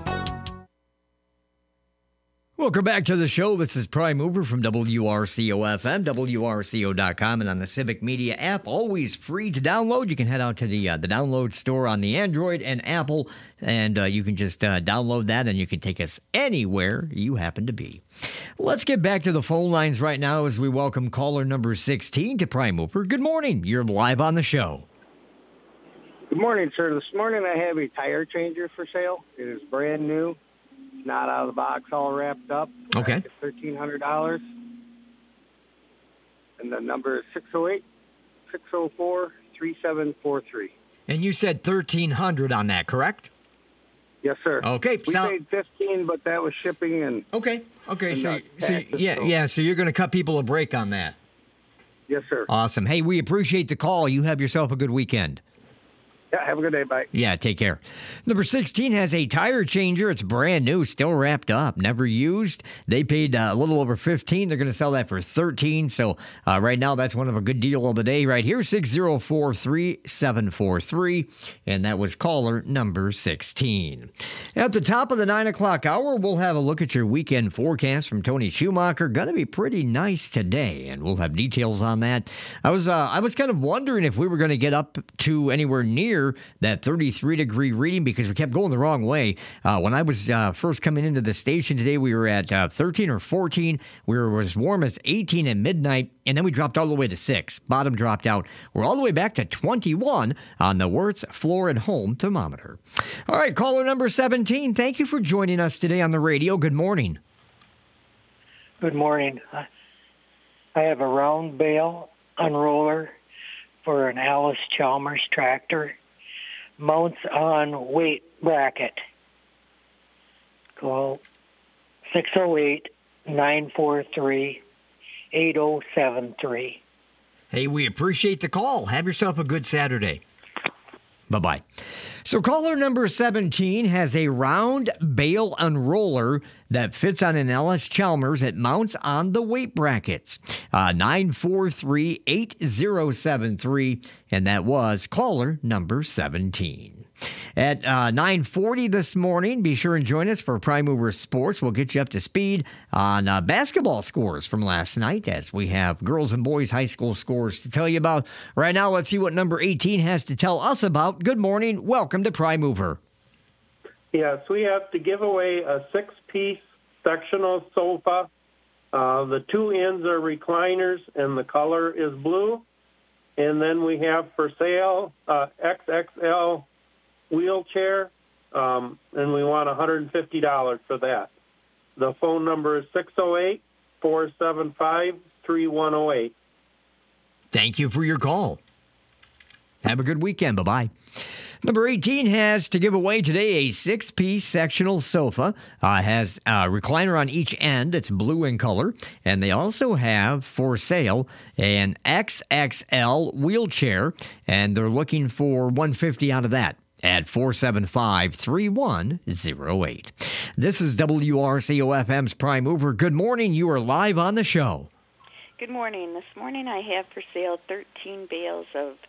Speaker 5: Welcome back to the show. This is Prime Mover from W R C O F M, W R C O dot com, and on the Civic Media app. Always free to download. You can head out to the uh, the download store on the Android and Apple, and uh, you can just uh, download that, and you can take us anywhere you happen to be. Let's get back to the phone lines right now as we welcome caller number sixteen to Prime Mover. Good morning. You're live on the show.
Speaker 10: Good morning, sir. This morning I have a tire changer for sale. It is brand new. Not out of the box, all wrapped up.
Speaker 5: Okay.
Speaker 10: thirteen hundred dollars. And the number is six oh eight, six oh four, three seven four three.
Speaker 5: And you said thirteen hundred dollars on that, correct?
Speaker 10: Yes, sir.
Speaker 5: Okay.
Speaker 10: We
Speaker 5: so,
Speaker 10: paid fifteen, but that was shipping and...
Speaker 5: Okay. Okay.
Speaker 10: and
Speaker 5: So, so
Speaker 10: taxes,
Speaker 5: yeah,
Speaker 10: so-
Speaker 5: yeah. So you're going to cut people a break on that.
Speaker 10: Yes, sir.
Speaker 5: Awesome. Hey, we appreciate the call. You have yourself a good weekend.
Speaker 10: Yeah, have a good day. Bye.
Speaker 5: Yeah, take care. Number sixteen has a tire changer. It's brand new, still wrapped up, never used. They paid uh, a little over fifteen. They're going to sell that for thirteen. So uh, right now, that's one of a good deal of the day right here. six oh four, three seven four three. And that was caller number sixteen. At the top of the nine o'clock hour, we'll have a look at your weekend forecast from Tony Schumacher. Going to be pretty nice today, and we'll have details on that. I was uh, I was kind of wondering if we were going to get up to anywhere near that thirty-three degree reading because we kept going the wrong way. Uh, when I was uh, first coming into the station today, we were at uh, thirteen or fourteen. We were as warm as eighteen at midnight, and then we dropped all the way to six. Bottom dropped out. We're all the way back to twenty-one on the Wirtz Floor and Home thermometer. All right, caller number seventeen, thank you for joining us today on the radio. Good morning.
Speaker 11: Good morning. I have a round bale unroller for an Alice Chalmers tractor. Mounts on weight bracket. Call six oh eight, nine four three, eight oh seven three.
Speaker 5: Hey, we appreciate the call. Have yourself a good Saturday. Bye-bye. So caller number seventeen has a round bale unroller that fits on an Alice Chalmers. It mounts on the weight brackets. Uh, nine four three, eight oh seven three, and that was caller number seventeen. At uh, nine forty this morning, be sure and join us for Prime Mover Sports. We'll get you up to speed on uh, basketball scores from last night as we have girls and boys high school scores to tell you about. Right now, let's see what number eighteen has to tell us about. Good morning. Welcome to Prime Mover.
Speaker 12: Yes, we have to give away a six-piece sectional sofa. Uh, the two ends are recliners, and the color is blue. And then we have for sale uh, X X L wheelchair, um, and we want one hundred fifty dollars for that. The phone number is six oh eight, four seven five, three one oh eight.
Speaker 5: Thank you for your call. Have a good weekend. Bye-bye. Number eighteen has to give away today a six-piece sectional sofa. Uh, has a recliner on each end. It's blue in color. And they also have for sale an X X L wheelchair, and they're looking for one hundred fifty dollars out of that at four seven five, three one oh eight. This is W R C O F M's Prime Mover. Good morning. You are live on the show.
Speaker 14: Good morning. This morning I have for sale thirteen bales of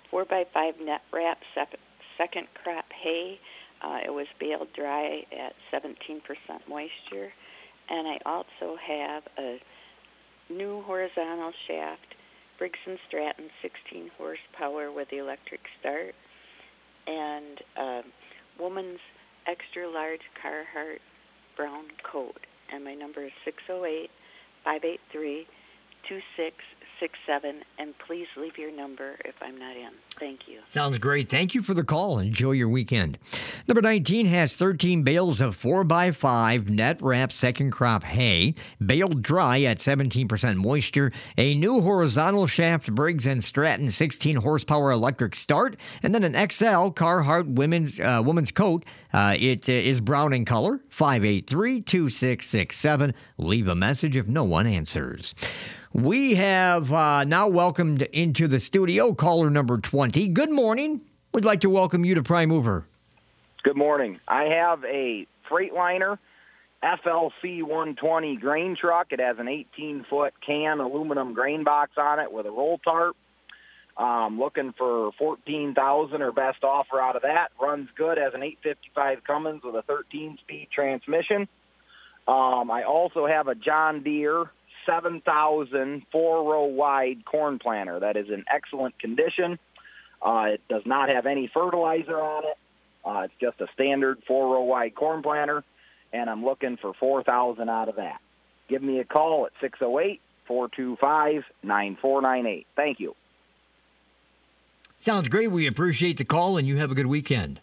Speaker 13: four by five net wrap sep- second crop hay. Uh, it was baled dry at seventeen percent moisture. And I also have a new horizontal shaft, Briggs and Stratton, sixteen horsepower with the electric start, and uh, woman's extra large Carhartt brown coat. And my number is six oh eight, five eight three, two six six seven, and please leave your number if I'm not in. Thank you.
Speaker 5: Sounds great. Thank you for the call. Enjoy your weekend. Number nineteen has thirteen bales of four by five net wrap second crop hay, baled dry at seventeen percent moisture, a new horizontal shaft Briggs and Stratton sixteen horsepower electric start, and then an X L Carhartt women's uh, woman's coat. Uh, it uh, is brown in color. five eight three, two six six seven. Leave a message if no one answers. We have uh, now welcomed into the studio caller number twenty. Good morning. We'd like to welcome you to Prime Mover.
Speaker 14: Good morning. I have a Freightliner F L C one twenty grain truck. It has an eighteen-foot can aluminum grain box on it with a roll tarp. Um, looking for fourteen thousand dollars or best offer out of that. Runs good, has an eight fifty-five Cummins with a thirteen-speed transmission. Um, I also have a John Deere seven thousand four-row wide corn planter that is in excellent condition. Uh, it does not have any fertilizer on it. Uh, it's just a standard four-row wide corn planter, and I'm looking for four thousand dollars out of that. Give me a call at six oh eight, four two five, nine four nine eight. Thank you.
Speaker 5: Sounds great. We appreciate the call, and you have a good weekend.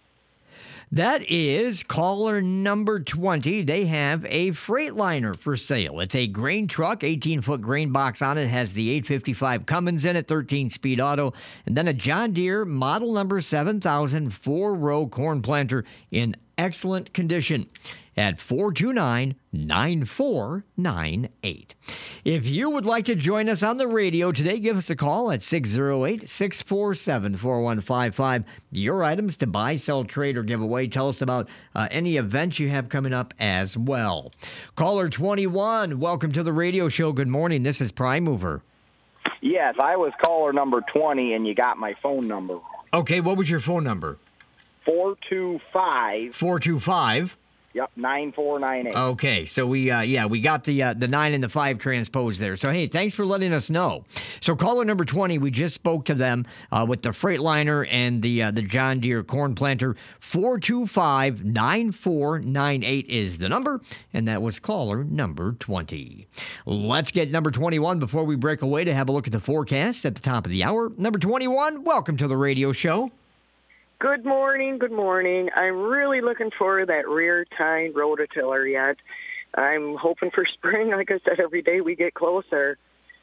Speaker 5: That is caller number twenty. They have a Freightliner for sale. It's a grain truck, eighteen-foot grain box on it, has the eight fifty-five Cummins in it, thirteen-speed auto, and then a John Deere model number seven thousand four-row corn planter in excellent condition at four two nine, nine four nine eight. If you would like to join us on the radio today, give us a call at six oh eight, six four seven, four one five five. Your items to buy, sell, trade, or give away. Tell us about uh, any events you have coming up as well. Caller twenty-one, welcome to the radio show. Good morning. This is Prime Mover.
Speaker 14: Yes, I was caller number twenty, and you got my phone number wrong.
Speaker 5: Okay, what was your phone number?
Speaker 14: four two five.
Speaker 5: four two five.
Speaker 14: Yep, nine four nine eight.
Speaker 5: Okay, so we, uh, yeah, we got the uh, the nine and the five transposed there. So, hey, thanks for letting us know. So, caller number twenty, we just spoke to them uh, with the Freightliner and the uh, the John Deere corn planter. four two five, nine four nine eight is the number, and that was caller number twenty. Let's get number twenty-one before we break away to have a look at the forecast at the top of the hour. Number twenty-one, welcome to the radio show.
Speaker 15: Good morning, good morning. I'm really looking for that rear tine rototiller yet. I'm hoping for spring. Like I said, every day we get closer.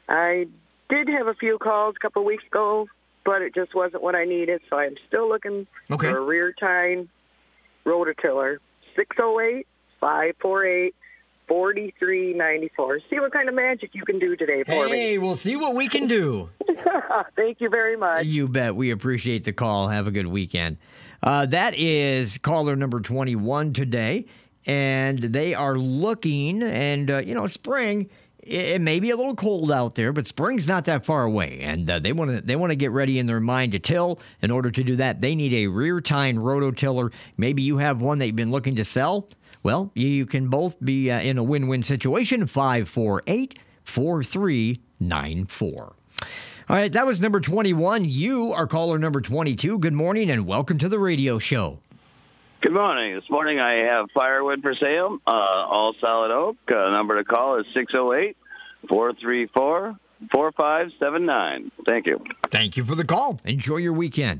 Speaker 15: I did have a few calls a couple of weeks ago, but it just wasn't what I needed, so I'm still looking
Speaker 5: okay.
Speaker 15: for a rear tine rototiller. six oh eight, five four eight, four three nine four. See what kind of magic you can do today for
Speaker 5: hey,
Speaker 15: me.
Speaker 5: Hey, we'll see what we can do.
Speaker 15: Thank you very much.
Speaker 5: You bet. We appreciate the call. Have a good weekend. Uh, that is caller number twenty-one today, and they are looking, and, uh, you know, spring, it may be a little cold out there, but spring's not that far away, and uh, they want to they want to get ready in their mind to till. In order to do that, they need a rear tine rototiller. Maybe you have one that you've been looking to sell. Well, you can both be uh, in a win-win situation. five four eight, four three nine four. All right, that was number twenty-one. You are caller number twenty-two. Good morning and welcome to the radio show.
Speaker 16: Good morning. This morning I have firewood for sale, uh, all solid oak. Uh, number to call is six oh eight, four three four, four five seven nine. Thank you.
Speaker 5: Thank you for the call. Enjoy your weekend.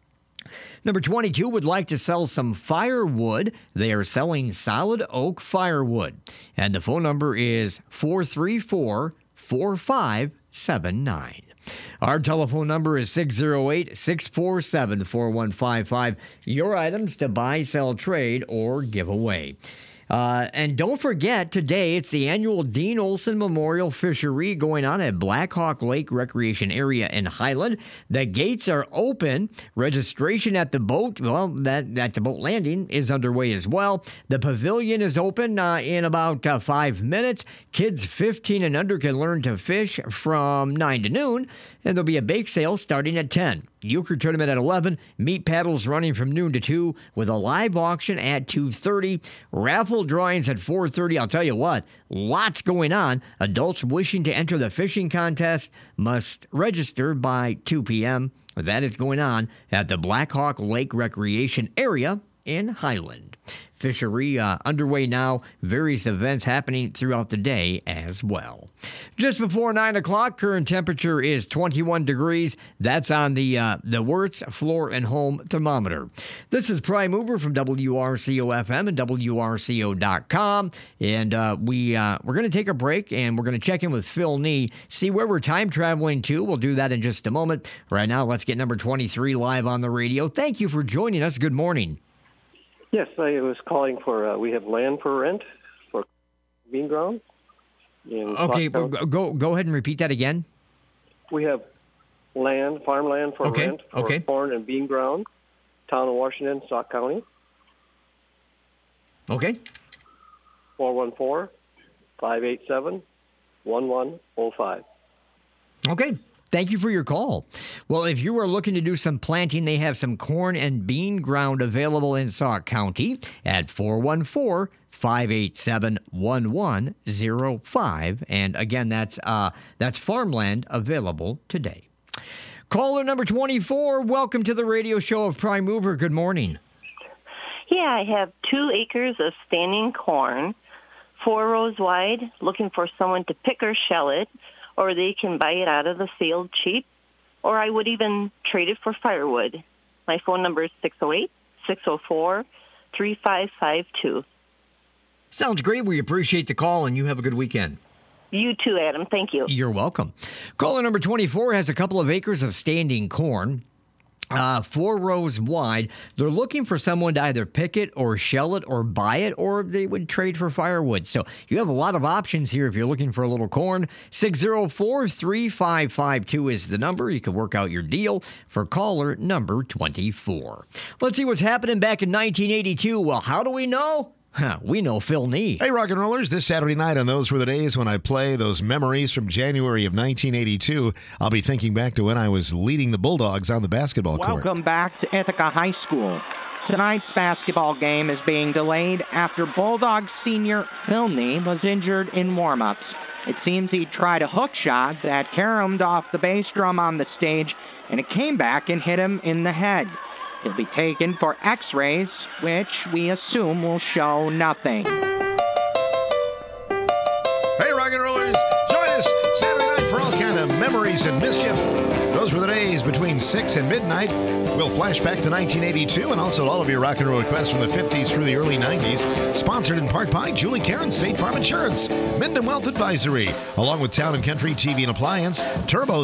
Speaker 5: Number twenty-two would like to sell some firewood. They are selling solid oak firewood. And the phone number is four three four, four five seven nine. Our telephone number is six oh eight, six four seven, four one five five. Your items to buy, sell, trade, or give away. Uh, and don't forget, today it's the annual Dean Olson Memorial Fishery going on at Blackhawk Lake Recreation Area in Highland. The gates are open. Registration at the boat, well, that at the boat landing is underway as well. The pavilion is open uh, in about uh, five minutes. Kids fifteen and under can learn to fish from nine to noon, and there'll be a bake sale starting at ten. Euchre tournament at eleven. Meat paddles running from noon to two with a live auction at two thirty. Raffle drawings at four thirty. I'll tell you what, lots going on. Adults wishing to enter the fishing contest must register by two p.m. That is going on at the Blackhawk Lake Recreation Area in Highland. Fishery uh, underway now. Various events happening throughout the day as well. Just before nine o'clock, current temperature is twenty-one degrees. That's on the uh, the Wirtz Floor and Home Thermometer. This is Prime Mover from W R C O F M and W R C O dot com. And uh, we, uh, we're going to take a break, and we're going to check in with Phil Nee, see where we're time traveling to. We'll do that in just a moment. Right now, let's get number twenty-three live on the radio. Thank you for joining us. Good morning.
Speaker 17: Yes, I was calling for, uh, we have land for rent for bean ground. In
Speaker 5: Okay, go, go go ahead and repeat that again.
Speaker 17: We have land, farmland for
Speaker 5: Okay,
Speaker 17: rent for
Speaker 5: okay.
Speaker 17: corn and bean ground, town of Washington, Sauk County,
Speaker 5: Okay.
Speaker 17: four one four, five eight seven, one one zero five.
Speaker 5: Okay. Thank you for your call. Well, if you are looking to do some planting, they have some corn and bean ground available in Sauk County at four one four, five eight seven, one one zero five. And again, that's uh, that's farmland available today. Caller number twenty-four, welcome to the radio show of Prime Mover. Good morning.
Speaker 18: Yeah, I have two acres of standing corn, four rows wide, looking for someone to pick or shell it, or they can buy it out of the field cheap, or I would even trade it for firewood. My phone number is six oh eight, six oh four, three five five two.
Speaker 5: Sounds great. We appreciate the call, and you have a good weekend.
Speaker 18: You too, Adam. Thank you.
Speaker 5: You're welcome. Caller number twenty-four has a couple of acres of standing corn. Uh, four rows wide. They're looking for someone to either pick it or shell it or buy it, or they would trade for firewood. So you have a lot of options here if you're looking for a little corn. six oh four, three five five two is the number. You can work out your deal for caller number twenty-four. Let's see what's happening back in nineteen eighty-two. Well, how do we know? Huh, we know Phil Nee.
Speaker 6: Hey, rock and rollers, this Saturday night on Those Were the Days when I play those memories from January of nineteen eighty-two, I'll be thinking back to when I was leading the Bulldogs on the basketball court.
Speaker 19: Welcome back to Ithaca High School. Tonight's basketball game is being delayed after Bulldogs senior Phil Nee was injured in warm-ups. It seems he tried a hook shot that caromed off the bass drum on the stage, and it came back and hit him in the head. He'll be taken for x-rays, which we assume will show nothing.
Speaker 6: Hey, rock and rollers, join us Saturday night for all kind of memories and mischief. Those were the days between six and midnight. We'll flash back to nineteen eighty-two and also all of your rock and roll requests from the fifties through the early nineties. Sponsored in part by Julie Karen State Farm Insurance, Minden Wealth Advisory, along with Town and Country T V and Appliance, Turbo